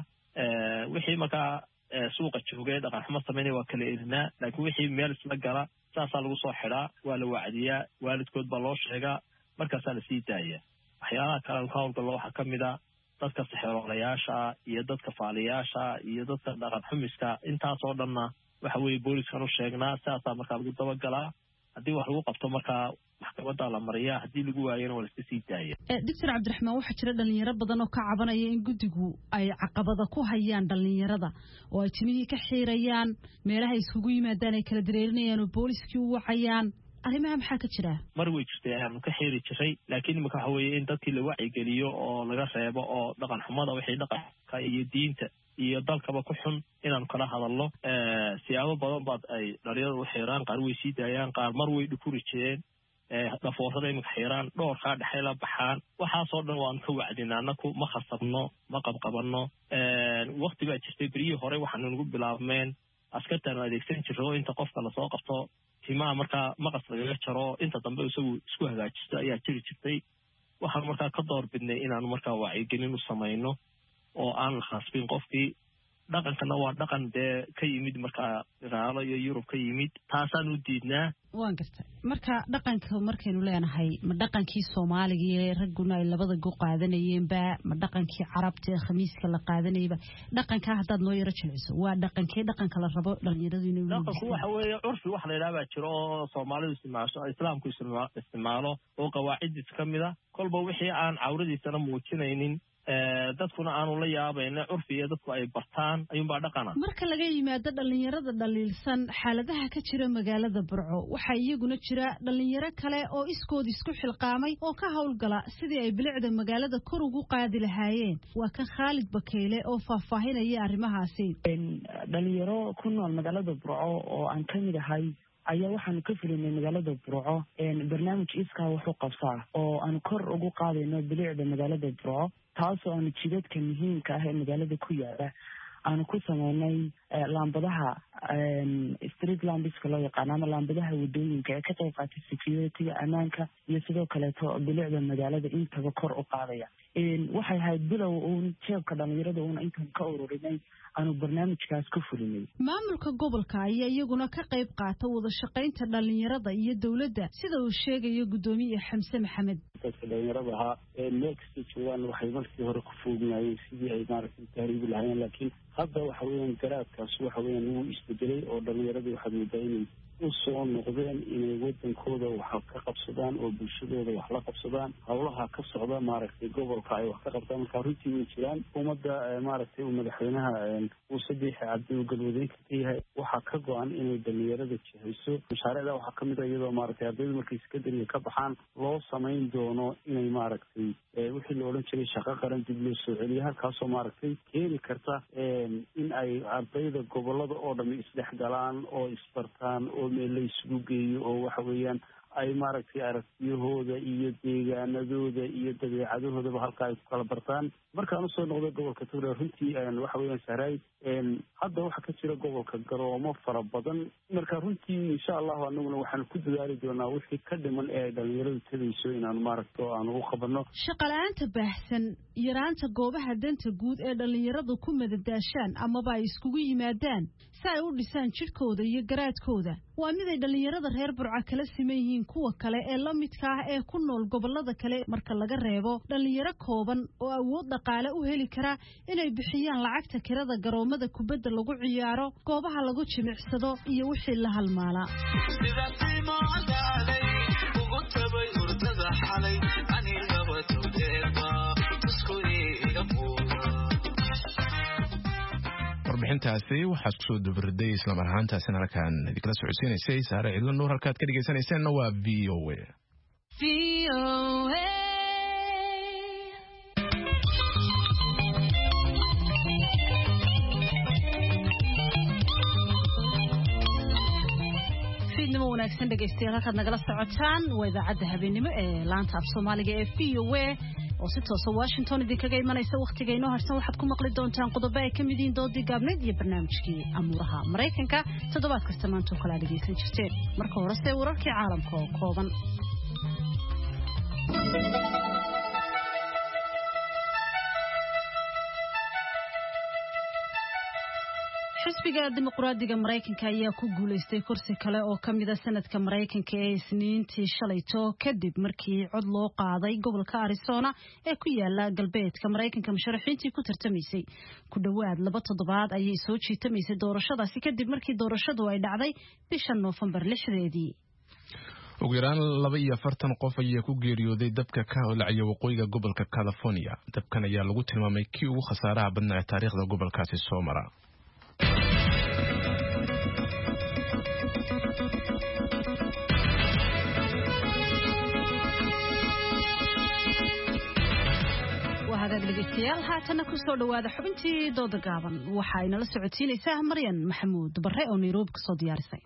wixii markaa suuqa joogay dhaqan xumo sameynaya waa kala erinaa, laakiin wixii meel isla gala saasaa lagu soo xidhaa, waa la wacdiyaa, waalidkood baa loo sheegaa, markaasaa lasii daaya. waxyaalaha kale aan ka howlgallo waxaa kamid a dadka sixroolayaasha iyo dadka faaliyaasha iyo dadka dhaqan xumiska. intaasoo dhanna waxa weeye booliskan u sheegnaa. sidaasaa markaa lagu dabagalaa. haddii wax lagu qabto markaa maxkamadda la mariyaa, haddii lagu waayana waa laska sii daaya. doctor cabdiraxmaan, waxaa jira dhalinyaro badan oo ka cabanaya in guddigu ay caqabada ku hayaan dhalinyarada oo ay timihii ka xiirayaan, meelaha iskugu yimaadaan ay kala dareerinayaan oo booliskii u wacayaan. arrimaha maxaa ka jira? mar way jirtay ayaanu ka xiiri jiray, laakiin imika waxa weeye in dadkii la wacyigeliyo oo laga reebo oo dhaqan xumada wixii dhaqanka iyo diinta iyo dalkaba ku xun inaanu kala hadalno. siyaabo badan baad ay dhalinyarada u xiiraan, qaar way sii daayaan, qaar mar way dhukuri jireen dhafoorada imika xiiraan, dhowrkaa dhexay la baxaan. waxaasoo dhan waanu ka wacdina. anaku ma khasabno, ma qabqabanno. wakti baa jirtay beryihii hore waxaanu nagu bilaabmeen askartaanu adeegsan jirro inta qofka lasoo qabto timaha markaa maqas lagaga jaro inta dambe isagu isku hagaajisto ayaa jiri jirtay. waxaanu markaa ka door bidnay inaanu markaa wacyigelin u samayno oo aan la khasbin qofkii. dhaqankana waa dhaqan dee ka yimid markaa iraalo iyo yurub ka yimid, taasaan u diidnaa. waan gartay. marka dhaqanka markaynu leenahay ma dhaqankii soomaaliga ee ragguna ay labada go qaadanayeenba, ma dhaqankii carabta ee khamiiska la qaadanayba? dhaqankaa haddaad noo yaro jilciso, waa dhaqankee dhaqanka la rabo dhalinyaradu inay dhaqanku waxa weeye curfi wax la yidhaha baa jiro oo soomaalidu isticmaasho, islaamku isticmaalo oo qawaacidiis ka mid a. kolba wixii aan cawradiisana muujinaynin dadkuna aanu la yaabayna curfi iyo dadku ay bartaan ayuunbaa dhaqana. marka laga yimaado dhalinyarada dhaliilsan xaaladaha ka jira magaalada Burco, waxaa iyaguna jira dhalinyaro kale oo iskood isku xilqaamay oo ka howlgala sidii ay bilicda magaalada kor ugu qaadi lahaayeen. waa kan Khalid Bakeyle oo faahfaahinaya arrimahaasi. dhalinyaro ku nool magaalada Burco oo aan ka mid ahay ayaa waxaanu ka fulinay magaalada Burco barnaamij iskaa wuxuu qabsaa oo aan kor ugu qaadayno bilicda magaalada Burco, taasoo aanu jidadka muhiimka ah ee magaalada ku yaala aanu ku sameynay laambadaha street lambiska loo yaqaano ama laambadaha wadooyinka ee ka qayb qaatay security-ga, ammaanka iyo sidoo kaleeto bilicda magaalada intaba kor u qaadaya. waxay ahayd bilow uun jeebka dhalinyarada uuna intaan ka ururinay aanu barnaamijkaas ku fulinay. maamulka gobolka ayaa iyaguna ka qayb qaata wada shaqaynta dhalinyarada iyo dowladda, sida uu sheegayo gudoomiye Xamse Maxamed. dadka dhalinyarada ahaa meel kasta joogaan waxay markii hore ku foognaayeen sidii ay maaragtay taariibi lahaayeen, laakiin hadda waxa weeyaan garaadkaas waxa weeyaan wuu isbedelay oo dhalinyaradii waxaad moodaa inay u soo noqdeen inay wadankooda wax ka qabsadaan oo bulshadooda wax la qabsadaan. howlaha ka socda maaragtay gobolka ay wax ka qabtaan markaa runtii way jiraan. ummadda maaragtay uu madaxweynaha muuse biixi cabdi uu galwadeenka ka yahay waxaa ka go-an inay dhalinyarada jihayso. mashaariicda waxaa kamid a iyadoo maaragtay ardaydu markay sekondariga ka baxaan loo samayn doono inay maaragtay wixii la odhan jiray shaqo qaran dib loo soo celiyo, halkaasoo maaragtay keeni karta in ay ardayda gobolada oo dhami isdhex galaan oo isbartaan oo meel la isugu geeyo oo waxa weeyaan ay maaragtay aragtiyahooda iyo deegaanadooda iyo dabeecadahoodaba halka ay ku kala bartaan markaan usoo noqday gobolka togdheer runtii waxa weeyaan sahraay hadda waxaa ka jira gobolka garoomo fara badan marka runtii insha allahu anaguna waxaan ku dadaali doonaa wixii ka dhiman ee ay dhalinyaradu tagayso inaan maaragto aan ugu qabano shaqala-aanta baahsan yaraanta goobaha danta guud ee dhalinyaradu ku madadaashaan amaba ay iskugu yimaadaan si ay u dhisaan jidhkooda iyo garaadkooda waa mid ay dhalinyarada reer burca kala siman yihiin kuwa kale ee la midka ah ee ku nool gobolada kale marka laga reebo dhalinyaro kooban oo awood dhaqaale u heli kara inay bixiyaan lacagta kirada garoomada kubadda lagu ciyaaro goobaha lagu jimicsado iyo wixii la halmaalaa warbixintaasi waxaa isku soo dubriday isla mar ahaantaasina halkaan idinkala socodsiinaysay saare cidlo nuur halkaad ka dhegaysanayseena waa v o a v o a fiidnimo wanaagsan dhegaystayaal halkaad nagala socotaan waa idaacadda habeenimo ee laanta af soomaaliga ee v o a oo si toosa Washington idinkaga imanaysa waqtiga inoo harsan waxaad ku maqli doontaan qodobo ay ka mid yihiin doodii gaabneed iyo barnaamijkii amuuraha Mareykanka toddobaad kasta maanta oo kala dhageysan jirteen marka hore see wararkii caalamka oo kooban xisbiga dimuqraadiga Mareykanka ayaa ku guuleystay kursi kale oo kamid ah sanadka Mareykanka ee Isniintii shalayto kadib markii cod loo qaaday gobolka Arizona ee ku yaala galbeedka Mareykanka musharaxiintii ku tartamaysay ku dhawaad laba toddobaad ayay soo jiitamaysay doorashadaasi kadib markii doorashadu ay dhacday bisha November lixdeedii ugu yaraan laba iyo afartan qof ayaa ku geeriyooday dabka ka holacaya waqooyiga gobolka California dabkan ayaa lagu tilmaamay kii ugu khasaaraha badnaa ee taariikhda gobolkaasi soo mara dhegeystayaal haatana ku soo dhawaada xubintii dooda gaaban waxa ay nala socodsiinaysaa Maryan Maxamuud Barre oo Nairobi ka soo diyaarisay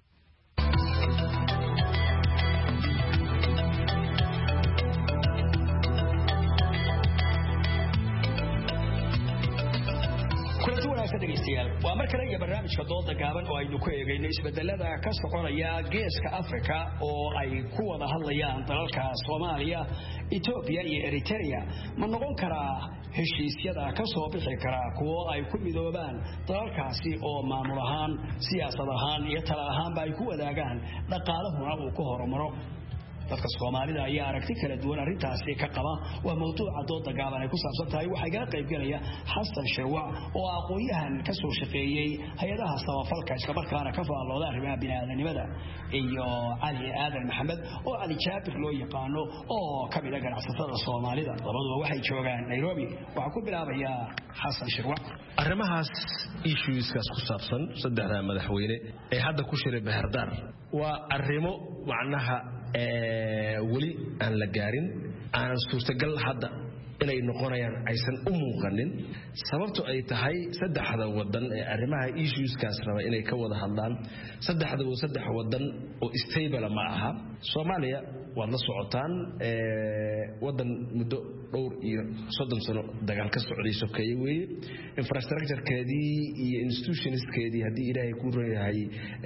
waa mar kale iyo barnaamijka dooda gaaban oo aynu ku eegayno isbedelada ka soconaya geeska Afrika oo ay ku wada hadlayaan dalalka Soomaaliya, Ethiopia iyo Eritrea ma noqon karaa heshiisyada ka soo bixi kara kuwa ay ku midoobaan dalalkaasi oo maamul ahaan, siyaasad ahaan iyo talo ahaanba ay ku wadaagaan dhaqaalahuna uu ku horumaro dadka Soomaalida ayaa aragti kala duwan arintaasi ka qaba waa mowduuca dooda gaaban ay ku saabsan tahay waxa ka qayb galaya Xasan Sharwac oo aqoonyahan ka soo shaqeeyay hay'adaha samafalka isla markaana ka faalooda arrimaha bini'aadanimada iyo Ali Aadan Maxamed oo Ali Jaabir loo yaqaano oo ka mid ah ganacsatada Soomaalida labaduba waxay joogaan Nairobi waxa ku bilaabaya Xasan Sharwac arrimahaas issues-kaas ku saabsan saddexda madaxweyne ee hadda ku shiray Bahardar waa arrimo macnaha weli aan la gaarin aan suurtagal hadda inay noqonayaan aysan u muuqanin sababtu ay tahay saddexda wadan ee arrimaha issues-kaas raba inay ka wada hadlaan saddexda oo saddex wadan oo stable ma aha Soomaaliya wada socotaan wadan muddo dhowr iyo soddon sano dagaal ka socday sokeeye weeye infrastructure-keedii iyo institutions-keedii haddii ilaahay ku reeyahay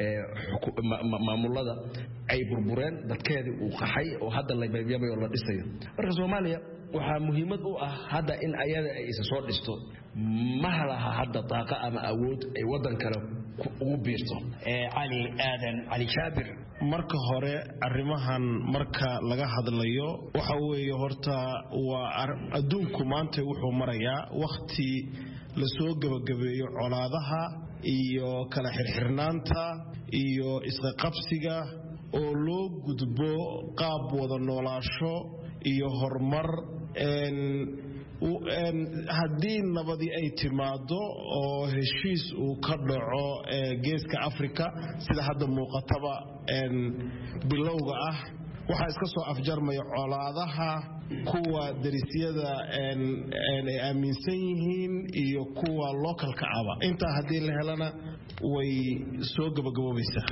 maamulada ay burbureen dadkeedii uu qaxay oo hadda la baybiyay oo la dhisayo marka Soomaaliya waxa muhiimad u ah hadda in ayada ay isa soo dhisto ma laha hadda taaqa ama awood ay wadan kale ugu biirto ee Ali Aadan Ali Jaabir marka hore arrimahan marka laga hadlayo waxa weeye horta waa adduunku maanta wuxuu marayaa waqti la soo gabagabeeyo colaadaha iyo kala xirxirnaanta iyo isla qabsiga oo loo gudbo qaab wada noolaasho iyo horumar haddii nabadi ay timaado oo heshiis uu ka dhaco geeska Afrika sida hadda muuqataba bilowga ah waxa iska soo afjarmaya colaadaha kuwa darisyada ay aaminsan yihiin iyo kuwa localka aba inta haddii la helana way soo gabagaboobaysaa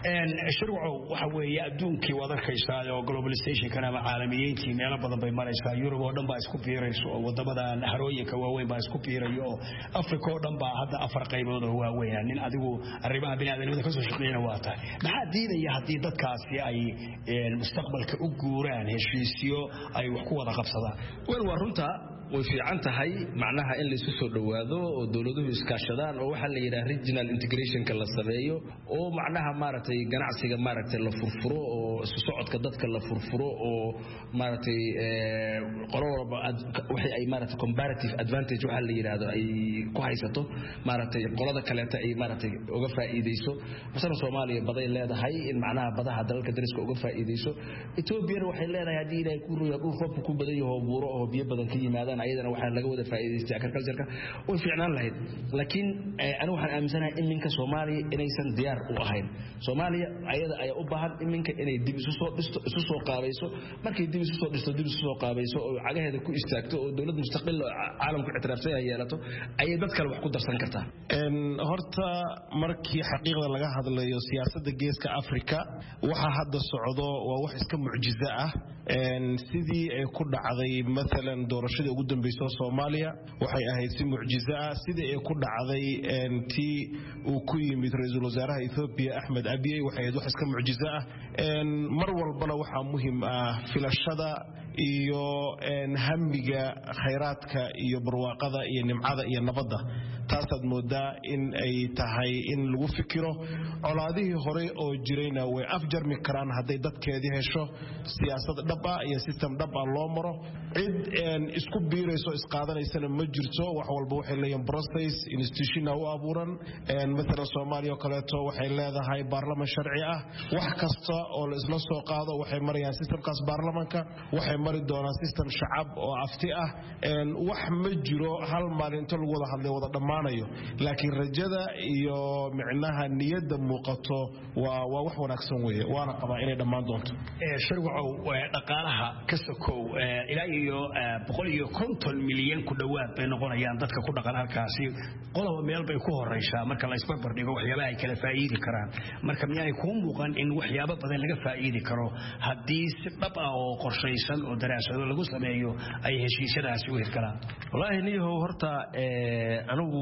sharwacow waxa weeye adduunkii waad arkaysaa oo globalizationkan ama caalamiyeyntii meelo badan bay maraysaa yurub oo dhan baa isku biirayso oo wadamadan harooyinka waaweyn baa isku biirayo oo afrika oo dhan baa hadda afar qaybood oo waaweyn nin adigu arrimaha bini'aadanimada ka soo shaqeeyna waa tahay maxaa diidaya haddii dadkaasi ay mustaqbalka u guuraan heshiisyo ay wax ku wada qabsadaan wal waa runta way fiican tahay macnaha in la isu soo dhawaado oo dawladuhu iskaashadaan oo waxa la yiraahdo regional integration ka la sameeyo oo macnaha maaragtay ganacsiga maaragtay la furfuro oo isu socodka dadka la furfuro oo maaragtay ee qolo walba waxay ay maaragtay comparative advantage waxa la yiraahdo ay ku haysato maaragtay qolada kale ay maaragtay uga faa'iideyso mesela Soomaaliya baday leedahay in macnaha badaha dalalka dariska uga faa'iideyso Ethiopia waxay leedahay hadii ay ku ruuyo dhul roobku ku badan yahay buuro oo biyo badan ka yimaadaan ayadana waxa laga wada faa'iideystay agriculture-ka oo fiicnaan lahayd laakiin anu waxaan aaminsanahay in minka Soomaaliya inaysan diyaar u ahayn Soomaaliya ayada ay u baahan in minka inay dib isu soo dhisto isu soo qaabayso markay dib isu soo dhisto dib isu soo qaabayso oo cagaheeda ku istaagto oo dawlad mustaqil oo caalamku ictiraafsan ay yeelato ay dad kale wax ku darsan kartaa een horta markii xaqiiqda laga hadlayo siyaasadda geeska Afrika waxa hadda socdo waa wax iska mucjiso ah een sidii ay ku dhacday mesela doorashada ugu dambeysay Soomaaliya waxay ahayd si mucjiso ah sidii ay ku dhacday een tii uu ku yimid ra'iisul wasaaraha Ethiopia Ahmed Abiy waxay ahayd wax iska mucjiso ah een mar walbana waxa muhiim ah filashada iyo een hamiga khayraadka iyo barwaaqada iyo nimcada iyo nabadda taasad moodaa in ay tahay in lagu fikiro colaadihii hore oo jirayna way afjarmi karaan haday dadkeedii hesho siyaasad dhab ah iyo system dhab ah loo maro cid een isku biirayso isqaadanaysana ma jirto wax walba waxay leeyihiin process institution oo abuuran een mesela Soomaaliya kaleeto waxay leedahay baarlamaan sharci ah wax kasta oo la isla soo qaado waxay marayaan systemkaas baarlamaanka waxay mari doonaan system shacab oo afti ah een wax ma jiro hal maalinta lagu wada hadlay wada dhamaanayo laakiin rajada iyo micnaha niyada muuqato waa waa wax wanaagsan weeye waana qabaa inay dhamaan doonto ee sharwacow dhaqaalaha ka sokow ilaa iyo boqol iyo konton milyan ku dhawaad bay noqonayaan dadka ku dhaqan halkaasi qoloba meel bay ku horeysaa marka la isbarbar dhigo waxyaabaha ay kala faa'iidi karaan marka miyay ku muuqan in waxyaabo badan laga faa'iidi karo haddii si dhab ah oo qorshaysan oo daraasado lagu sameeyo ay heshiisyadaasi u hirgalaan wallahi niyo horta ee anigu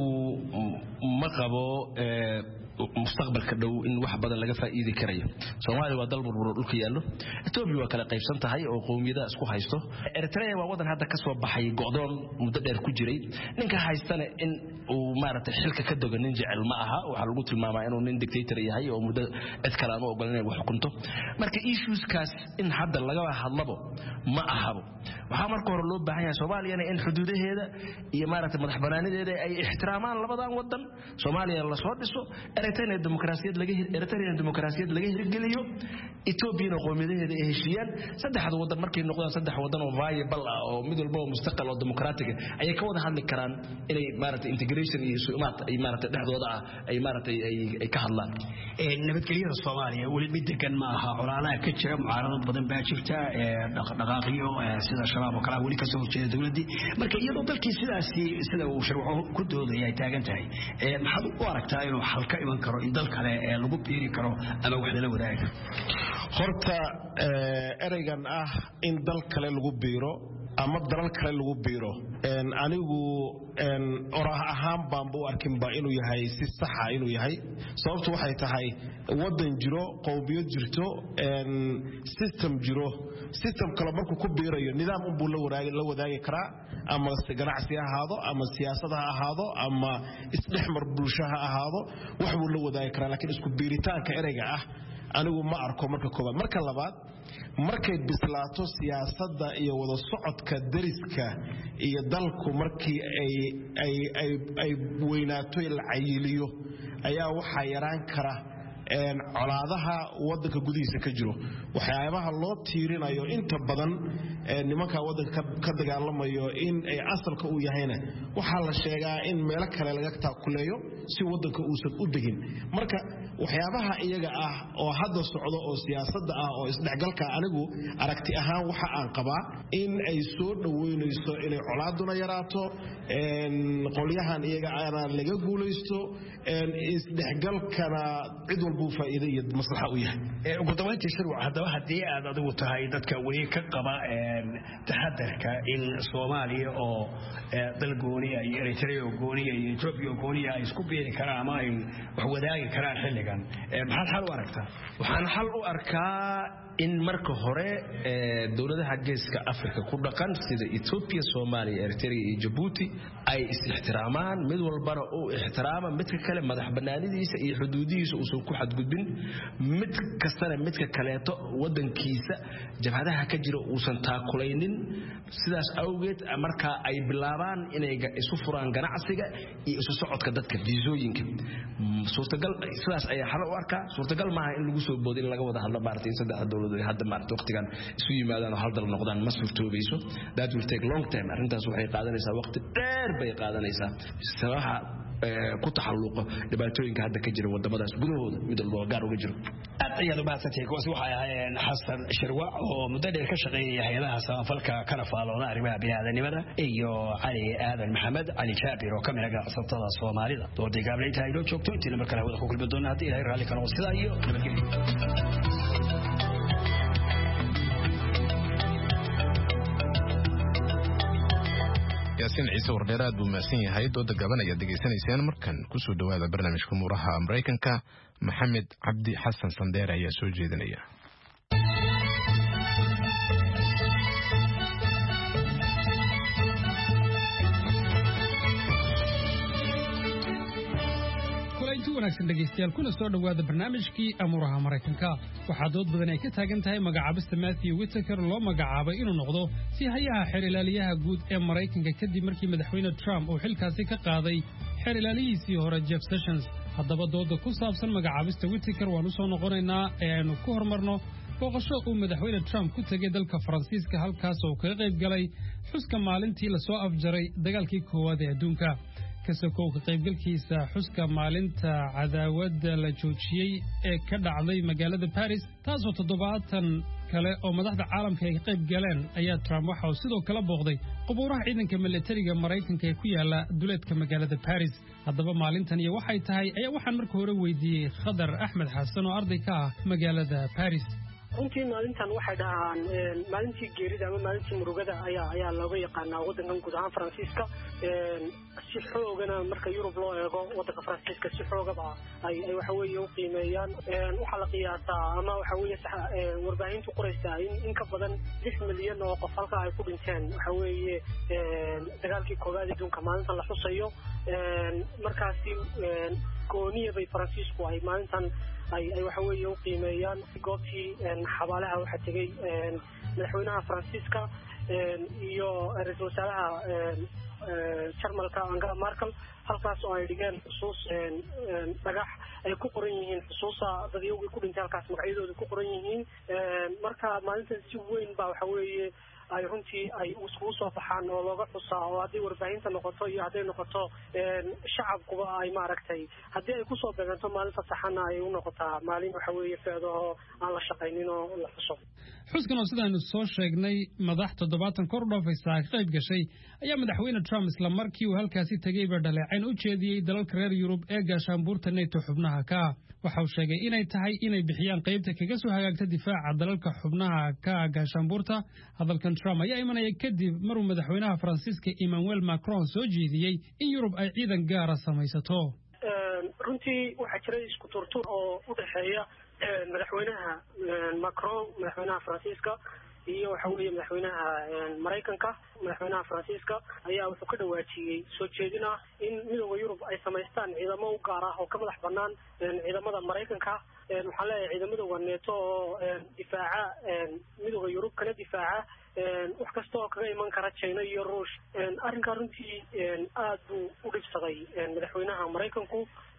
ma qabo ee mustaqbalka dhow in wax badan laga faa'iidi karayo Soomaaliya waa dal burbur dhulka yaalo Ethiopia waa kala qaybsan tahay oo qowmiyada isku haysto Eritrea waa wadan hadda ka soo baxay go'doon muddo dheer ku jiray ninka haystana in uu maaragtay xilka ka dogan nin jecel ma aha waxa lagu tilmaamaa inuu nin dictator yahay oo muddo cid kale aan u ogolaan inay wax xukunto marka issues kaas in hadda laga hadlabo ma ahabo waxa marka hore loo baahan yahay Soomaaliya in xuduudaheeda iyo maaragtay madax banaanideeda ay ixtiraamaan labadan wadan Soomaaliya la soo dhiso Eritrea demokrasiyad laga hir Eritrea demokrasiyad laga hirgeliyo Ethiopia qowmiyadeeda ay heshiyaan saddexda wadan markay noqdaan saddex wadan oo viable ah oo mid walba mustaqil oo demokratic ay ka wada hadli karaan inay maaragtay integration iyo suumaad ay maaragtay dhexdooda ah ay maaragtay ay ka hadlaan ee nabadgelyada Soomaaliya wali mid degan ma aha colaadaha ka jira mucaaradad badan baa jirta ee dhaqdhaqaaqiyo sida shabaab oo kala wali ka soo jeeda dawladii marka iyadoo dalkii sidaasi sida uu sharwaco ku doodayay ay taagan tahay ee maxaad u aragtaa inuu xalka iman karo in dal kale ee lagu biiri karo ama wax la wadaago horta ereygan ah in dal kale lagu biiro ama dalal kale lagu biiro een anigu een oraah ahaan baan u arkin ba inuu yahay si sax ah inuu yahay sababtu waxay tahay wadan jiro qowmiyad jirto een system jiro system kale markuu ku biirayo nidaam uu la wadaagi la wadaagi kara ama ganacsi ahaado ama siyaasad ha ahaado ama isdhexmar bulshada ahaado wax uu la wadaagi kara laakiin isku biiritaanka ereyga ah anigu ma arko marka koobaad marka labaad markay bislaato siyaasadda iyo wada socodka dariska iyo dalku markii ay ay ay ay weynaato la cayiliyo ayaa waxa yaraan kara een colaadaha wadanka gudihiisa ka jiro waxyaabaha loo tiirinayo inta badan ee nimanka wadanka ka dagaalamayo in ay asalka u yahayna waxa la sheegaa in meel kale laga taakuleeyo si wadanka uusan u degin marka waxyaabaha iyaga ah oo hadda socdo oo siyaasadda ah oo isdhexgalka anigu aragti ahaan waxa aan qabaa in ay soo dhaweynayso inay colaaduna yaraato een qolyahan iyaga aan laga guuleysto isdhexgalkana cid walbuu faa'iido iyo maslaxa u yahay ugu dambeyntii shirwac haddaba haddii aad adigu tahay dadka weli ka qaba taxadarka in Soomaaliya oo dal gooniya iyo Eritrea oo gooniya iyo Ethiopia oo gooniya ay isku biiri karaan ama ay wax wadaagi karaan xilligan maxaad xal u aragtaa waxaan xal u arkaa in marka hore dawladaha geeska Afrika ku dhaqan sida Ethiopia Soomaaliya Eritrea iyo Djibouti ay is-ixtiraamaan mid walbana uu ixtiraama midka kale madax banaanidiisa iyo xuduudihiisa uu soo ku xadgudbin mid kastana midka kaleeto wadankiisa jabhadaha ka jira uu san taakulaynin sidaas awgeed marka ay bilaabaan inay isu furaan ganacsiga iyo isu socodka dadka viisooyinka suurtagal sidaas ay xal u arkaa suurtagal maaha in lagu soo boodin laga wada hadlo maartay saddex dawladood hadda maartay waqtigan isu yimaadaan hal dal noqdaan ma suurtoobayso that will take long time arrintaas waxay qaadanaysaa waqti dheer bay qaadanaysaa sabaha ku taxalluqo dhibaatooyinka hadda ka jira wadamadaas gudahooda mid loo gaar uga jiro aad ayaad u baahsantay kuwaas waxay ahaayeen xasan shirwac oo muddo dheer ka shaqeeyay hay'adaha samafalka kana faaloona arrimaha bini'aadanimada iyo cali aadan maxamed cali jaabir oo ka mid ah ganacsatada Soomaalida doodii gaableeyta ay loo joogto intii markale hawada ku kulmi doona hadii ilaahay raali karo sidaa iyo nabadgelyo yaasin ciise wardheeraad buu maasan yahay dooda gaban ayaad degeysanaysaan markan kusoo dhawaada barnaamijka muuraha Mareykanka Maxamed Cabdi Xasan Sandeer ayaa soo jeedinaya wanaagsan dhegeystayaal kuna soo dhawaada barnaamijkii amuuraha Mareykanka waxaa dood badan ay ka taagan tahay magacaabista Matthew Whitaker loo magacaabay inuu noqdo si hayaha xeer ilaaliyaha guud ee Mareykanka kadib markii madaxweyne Trump uu xilkaasi ka qaaday xeer ilaaliyihiisii hore Jeff Sessions haddaba dooda ku saabsan magacaabista Whitaker waan u soo noqonaynaa ee aanu ku hormarno booqasho uu madaxweyne Trump ku tagay dalka Faransiiska halkaas oo kaga qayb galay xuska maalintii la soo afjaray dagaalkii koowaad ee adduunka kasoo ka qaybgalkiisa xuska maalinta cadaawadda la joojiyay ee ka dhacday magaalada Paris taasoo toddobaatan kale oo madaxda caalamka ay qayb galeen ayaa Trump waxa uu sidoo kale booqday qubuuraha ciidanka militariga Mareykanka ee ku yaala duleedka magaalada Paris haddaba maalintan iyo waxay tahay ayaa waxaan markii hore weydiiyey Khadar Axmed Xasan oo arday ka ah magaalada Paris runtii maalintan waxay dhahaan maalintii geerida ama maalintii murugada ayaa ayaa looga yaqaanaa wadankan guud ahaan Faransiiska si xoogana marka Yurub loo eego wadanka Faransiiska si xoogaba ay ay waxa weeye u qiimeeyaan waxa la qiyaasaa ama waxa weeye warbaahintu qoraysaa in in ka badan lix milyan oo qof halka ay ku dhinteen waxa weeye dagaalkii koowaad ee adduunka maalintan la xusayo markaasi gooniya bay Faransiisku ay maalintan ay ay waxa weeye u qiimeeyaan goobtii xabaalaha waxa tagay madaxweynaha Faransiiska iyo ra'iisul wasaaraha Jarmalka Angela Merkel halkaas oo ay dhigeen xusuus dhagax ay ku qoran yihiin xusuusa dadyow ku dhintay halkaas magacyadooda ku qoran yihiin marka maalintan si weyn baa waxa weeye ay runtii ay isku soo baxaan oo looga xusaa oo haddii warbaahinta noqoto iyo hadday noqoto shacabkuba ay maaragtay haddii ay kusoo beeganto maalinta saxana ay u noqotaa maalin waxa weeye feedaho aan la shaqaynin oo la xuso xuskan oo sidaanu soo sheegnay madax toddobaatan kor u dhaafaysa ka qayb gashay ayaa madaxweyne Trump isla markii uu halkaasi tagay ba dhaleecayn u jeediyey dalalka reer Yurub ee gaashaanbuurta NATO xubnaha ka waxa uu sheegay inay tahay inay bixiyaan qaybta kaga soo hagaagta difaaca dalalka xubnaha ka gaashaanbuurta hadalkan Trump ayaa imanaya kadib maruu madaxweynaha Faransiiska Emmanuel Macron soo jeediyey in Yurub ay ciidan gaar ah samaysato runtii waxa jiray isku turtur oo u dhaxeeya madaxweynaha Macron madaxweynaha Faransiiska iyo waxa weeye madaxweynaha Mareykanka madaxweynaha Faransiiska ayaa wuxuu ka dhawaajiyay soo jeedina in midowga Yurub ay samaystaan ciidamo u gaar ah oo ka madax banaan ciidamada Mareykanka waxa la ciidamada waneeto oo difaaca midowga Yurub kana difaaca wax kasta oo kaga iman kara China iyo Ruush arrinka runtii aad buu u dhibsaday madaxweynaha Mareykanku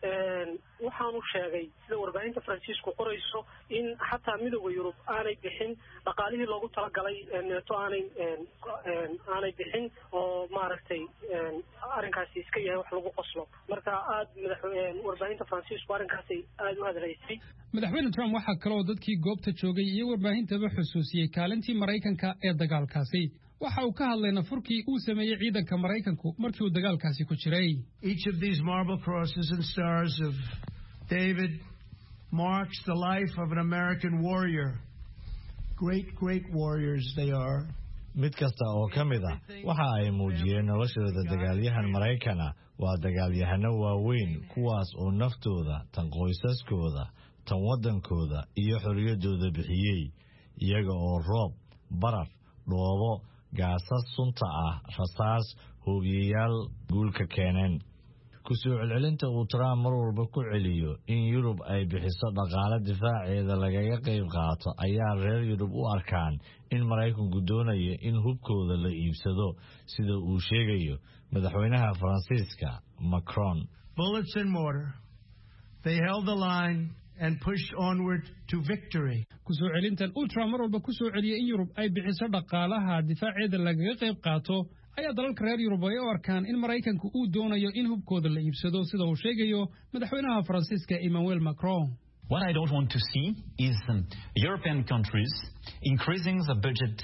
waxaanu sheegay sida warbaahinta Faransiisku qorayso in xataa midowga Yurub aanay bixin dhaqaalihii loogu talagalay neeto aanay aanay bixin oo maaragtay arrinkaasi iska yahay wax lagu qoslo marka aad warbaahinta Faransiisku arrinkaasi aad u hadlaysay madaxweyne Trump waxa kale oo dadkii goobta joogay iyo warbaahintaba xusuusiyay kaalintii Mareykanka ee dagaalkaasi waxa uu ka hadlay nafurkii uu sameeyay ciidanka Mareykanku markii uu dagaalkaasi ku jiray. Each of these marble crosses and stars of David marks the life of an American warrior. Great, great warriors they are. mid kasta oo ka mid ah waxa ay muujiyeen noloshooda dagaalyahan Maraykana waa dagaalyahano waaweyn kuwaas oo naftooda tan qoysaskooda tan wadankooda iyo xorriyadooda bixiyay iyaga oo roob barar dhoobo gaasas sunta ah rasaas hoobiyayaal guulka keeneen ku soo celcelinta uu Trump mar walba ku celiyo in Yurub ay bixiso dhaqaale difaaceeda lagaga qayb qaato ayaa reer Yurub u arkaan in Maraykanku doonayo in hubkooda la iibsado sida uu sheegayo madaxweynaha Faransiiska Macron. Bullets and mortar. They held the line and pushed onward to victory. ku soo celintan uu Trump mar walba ku soo celiyay in Yurub ay bixiso dhaqaalaha difaaceeda lagaga qayb qaato ayaa dalalka reer Yurub ay u arkaan in Maraykanku uu doonayo in hubkooda la iibsado sida uu sheegayo madaxweynaha Faransiiska Emmanuel Macron. What I don't want to see is um, European countries increasing the budget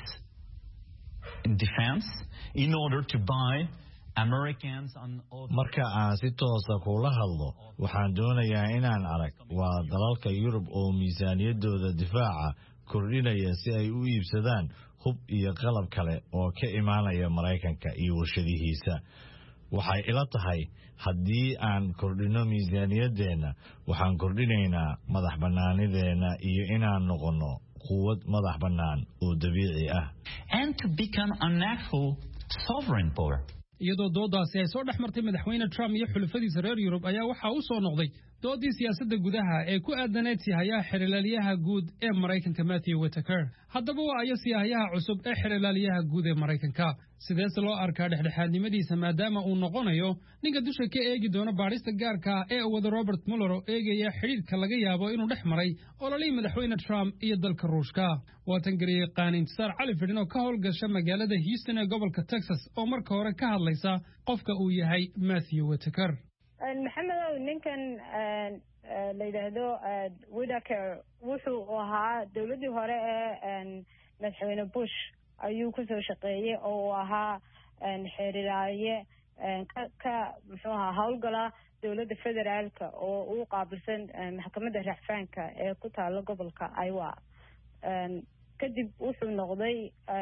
in defense in order to buy Americans and other. marka aan si toos ah kula hadlo waxaan doonayaa inaan arag waa dalalka Yurub oo miisaaniyadooda difaaca kordhinaya si ay u iibsadaan hub iyo qalab kale oo ka imaanaya Maraykanka iyo warshadihiisa. waxay ila tahay haddii aan kordhino miisaaniyadeena waxaan kordhinaynaa madax banaanideena iyo inaan noqono quwad madax banaan oo dabiici ah and to become an actual sovereign power. iyadoo doodaasi ay soo dhaxmartay madaxweyne Trump iyo xulafadiisa reer Yurub ayaa waxa uu soo noqday doodii siyaasadda gudaha ee ku aadaneed siyaha xirilaaliyaha guud ee Mareykanka Matthew Whitaker. haddaba waa ayo siyaha cusub ee xirilaaliyaha guud ee Mareykanka sidees loo arkaa dhexdhexaadnimadiisa maadaama uu noqonayo ninka dusha ka eegi doona baarista gaarka ee wada Robert Mueller oo eegaya xiriirka laga yaabo inuu dhex maray ololihii madaxweyne Trump iyo dalka Ruushka. waa tan gariyay qaanintisaar cali fidin oo ka howlgasha magaalada Houston ee gobolka Texas oo marka hore ka hadlaysa qofka uu yahay Matthew Whitaker. maxamedow ninkan la yidhaahdo Whitaker wuxuu ahaa dowladii hore ee madaxweyne Bush ayuu ku soo shaqeeyay oo ahaa xeeriraye ka muxuu ahaa howlgala dowladda federaalka oo uu qaabilsan maxkamadda racfaanka ee ku taalo gobolka Iowa. kadib wuxuu noqday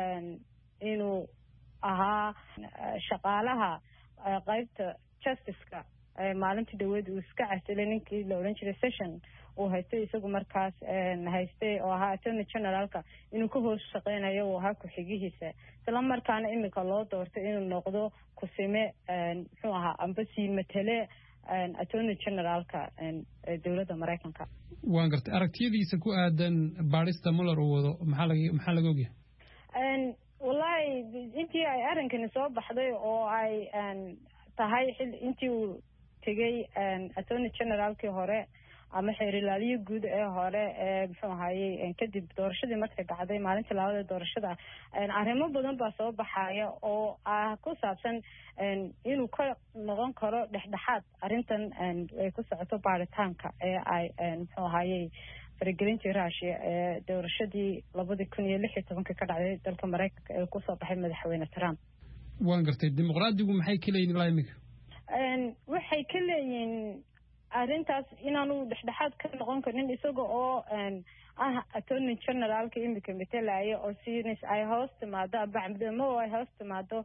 inuu ahaa shaqaalaha qaybta justice-ka maalintii dhaweed uu iska casilay ninkii la oran jiray Session uu haystay isagu markaas haystay oo ahaa attorney generalka inuu ka hoos shaqeynayo oo ahaa ku-xigihiisa isla markaana imika loo doortay inuu noqdo kusime muxuu ahaa amba sii matale attorney generalka dowladda Mareykanka. waan gartay aragtiyadiisa ku aadan baarista Mueller uu wado maxaa laga maxaa laga ogyahay? wallahi intii ay arrinkani soo baxday oo ay tahay xil intii uu tegay attorney generalkii hore ama xeerilaaliye guud ee hore ee muxuu ahaayey kadib doorashadii markay dhacday maalintii labada doorashada arrimo badan baa soo baxaya oo ah ku saabsan inuu ka noqon karo dhexdhexaad arrintan ay ku socoto baaritaanka ee ay muxuu ahaayey faragelintii Russia ee doorashadii labadii kun iyo lix iyo tobanka ka dhacday dalka Mareykanka ee ku soo baxay madaxweyne Trump. waan gartay dimuqraadigu maxay ka leeyihiin ilaa imika? waxay ka leeyihiin arrintaas inaanu dhexdhexaad ka noqon karin isaga oo ah attorney generalka imika metelaya oo siinis ay hoos timaado bacdamo ay hoos timaado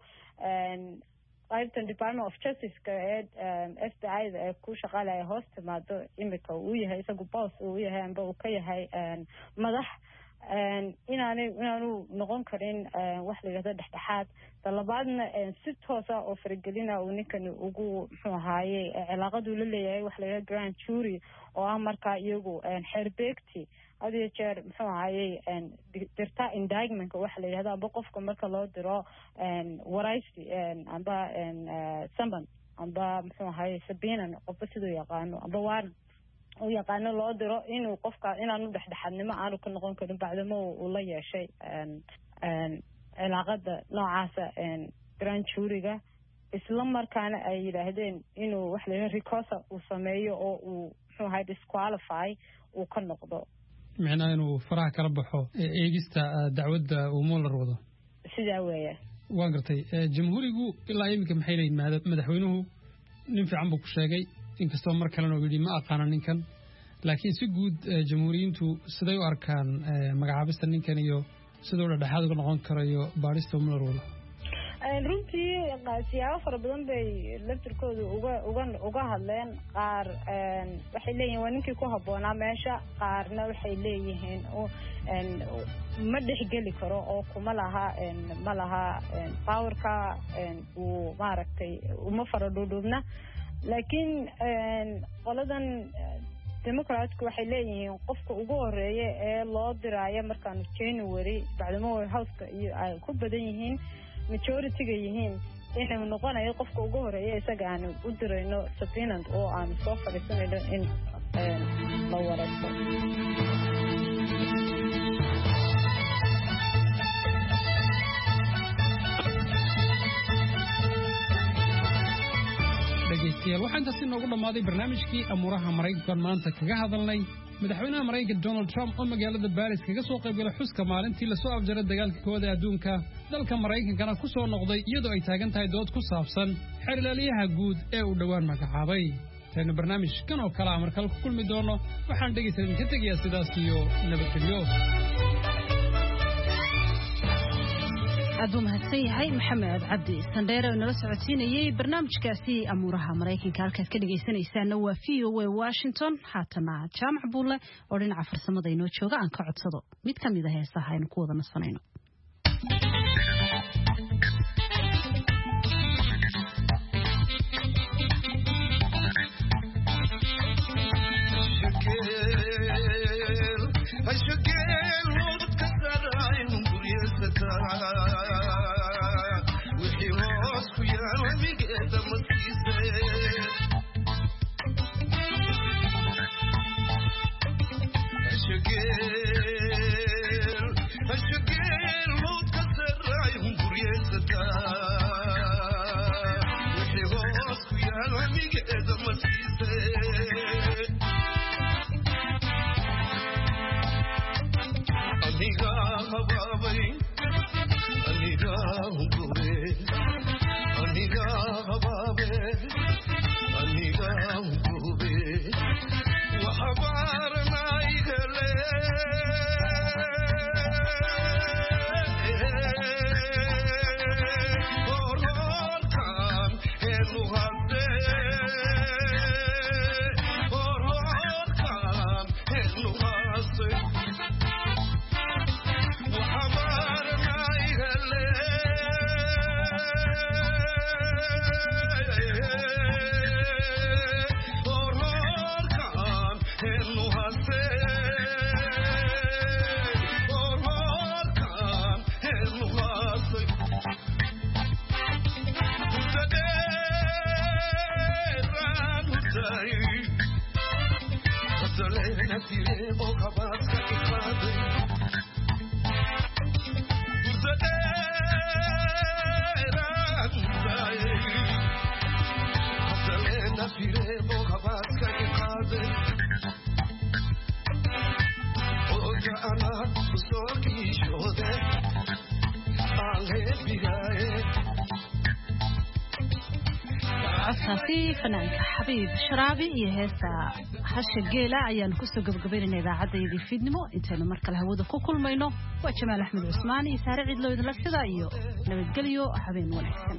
qaybtan Department of Justice-ka ee F B I ee ku shaqaalaya hoos timaado imika uu yahay isagu boss uu yahay amba uu ka yahay madax inaanay inaanu noqon karin wax la yiraahdo dhexdhexaad. talabaadna si toos ah oo faragelina uu ninkan ugu muxuu ahaayey cilaaqadu la leeyahay wax la yiraahdo grand jury oo ah markaa iyagu xerbeegti hadii jeer muxuu ahaayey dirta indictment wax la yiraahdo aba qofka marka loo diro waraysi amba saman amba muxuu ahaayey sabiinan qofka sidoo yaqaano amba waan uu yaqaano loo diro inuu qofka inaanu dhexdhexaadnimo aanu ka noqon karin bacdamo uu la yeeshay cilaaqada noocaasa grand juryga isla markaana ay yidhaahdeen inuu wax la yidhahdo recosa uu sameeyo oo uu muxuu ahay disqualify uu ka noqdo micnaha inuu faraha kala baxo eegista dacwadda uu Mueller wado sidaa weeye waan gartay jamhuurigu ilaa iminka maxay leeyihiin madaxweynuhu nin fiican buu ku sheegay inkastoo mar kalena uu yidhi ma aqaana ninkan laakiin si guud jamhuuriyiintu siday u arkaan magacaabista ninkan iyo siduu dhexdhexaad uga noqon karayo baarista Mueller wala runtii siyaabo fara badan bay laftirkooda uga uga uga hadleen qaar waxay leeyihiin waa ninkii ku habboonaa meesha qaarna waxay leeyihiin ma dhexgeli karo oo kuma laha ma laha powerka uu maaragtay uma fara dhuudhuubna laakiin qoladan democratsku waxay leeyihiin qofka ugu horeeya ee loo diraayo markaanu January bacdamo houseka iyo ay ku badan yihiin majority-ga yihiin inuu noqonayo qofka ugu horeeya isaga aan u dirayno subpoena oo aan soo fariisanayno in la waraysto dhegeystayaal waxaan intaasi noogu dhammaaday barnaamijkii amuuraha maraykanka maanta kaga hadalnay madaxweynaha maraykanka Donald Trump oo magaalada Paris kaga soo qayb galay xuska maalintii la soo afjaray dagaalka koowaad ee adduunka dalka maraykankana ku soo noqday iyadoo ay taagan tahay dood ku saabsan xiriirlaaliyaha guud ee uu dhawaan magacaabay tani barnaamijkan oo kala amar kale ku kulmi doono waxaan dhegeystayaal ka tegayaa sidaas iyo nabadgelyo aad buu mahadsan yahay maxamed cabdi sandheere oo nala socodsiinayay barnaamijkaasi amuuraha maraykanka halkaad ka dhegaysanaysaana waa v o a Washington haatana jaamac buulle oo dhinaca farsamada inoo jooga aan ka codsado mid ka mid ah heesaha aynu ku wada nasanayno fanaanka xabiib sharaabi iyo heesta hasha geela ayaan ku soo gabagabaynayna idaacadda fiidnimo intaynu mar kale hawada ku kulmayno waa Jamaal Axmed Cusmaan iyo Saare Cidlo idin sida iyo nabadgelyo habeen wanaagsan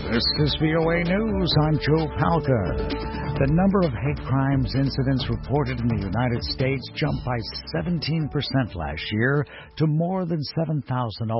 This is V O A News. I'm Joe Palca. The number of hate crimes incidents reported in the United States jumped by seventeen percent last year to more than seven thousand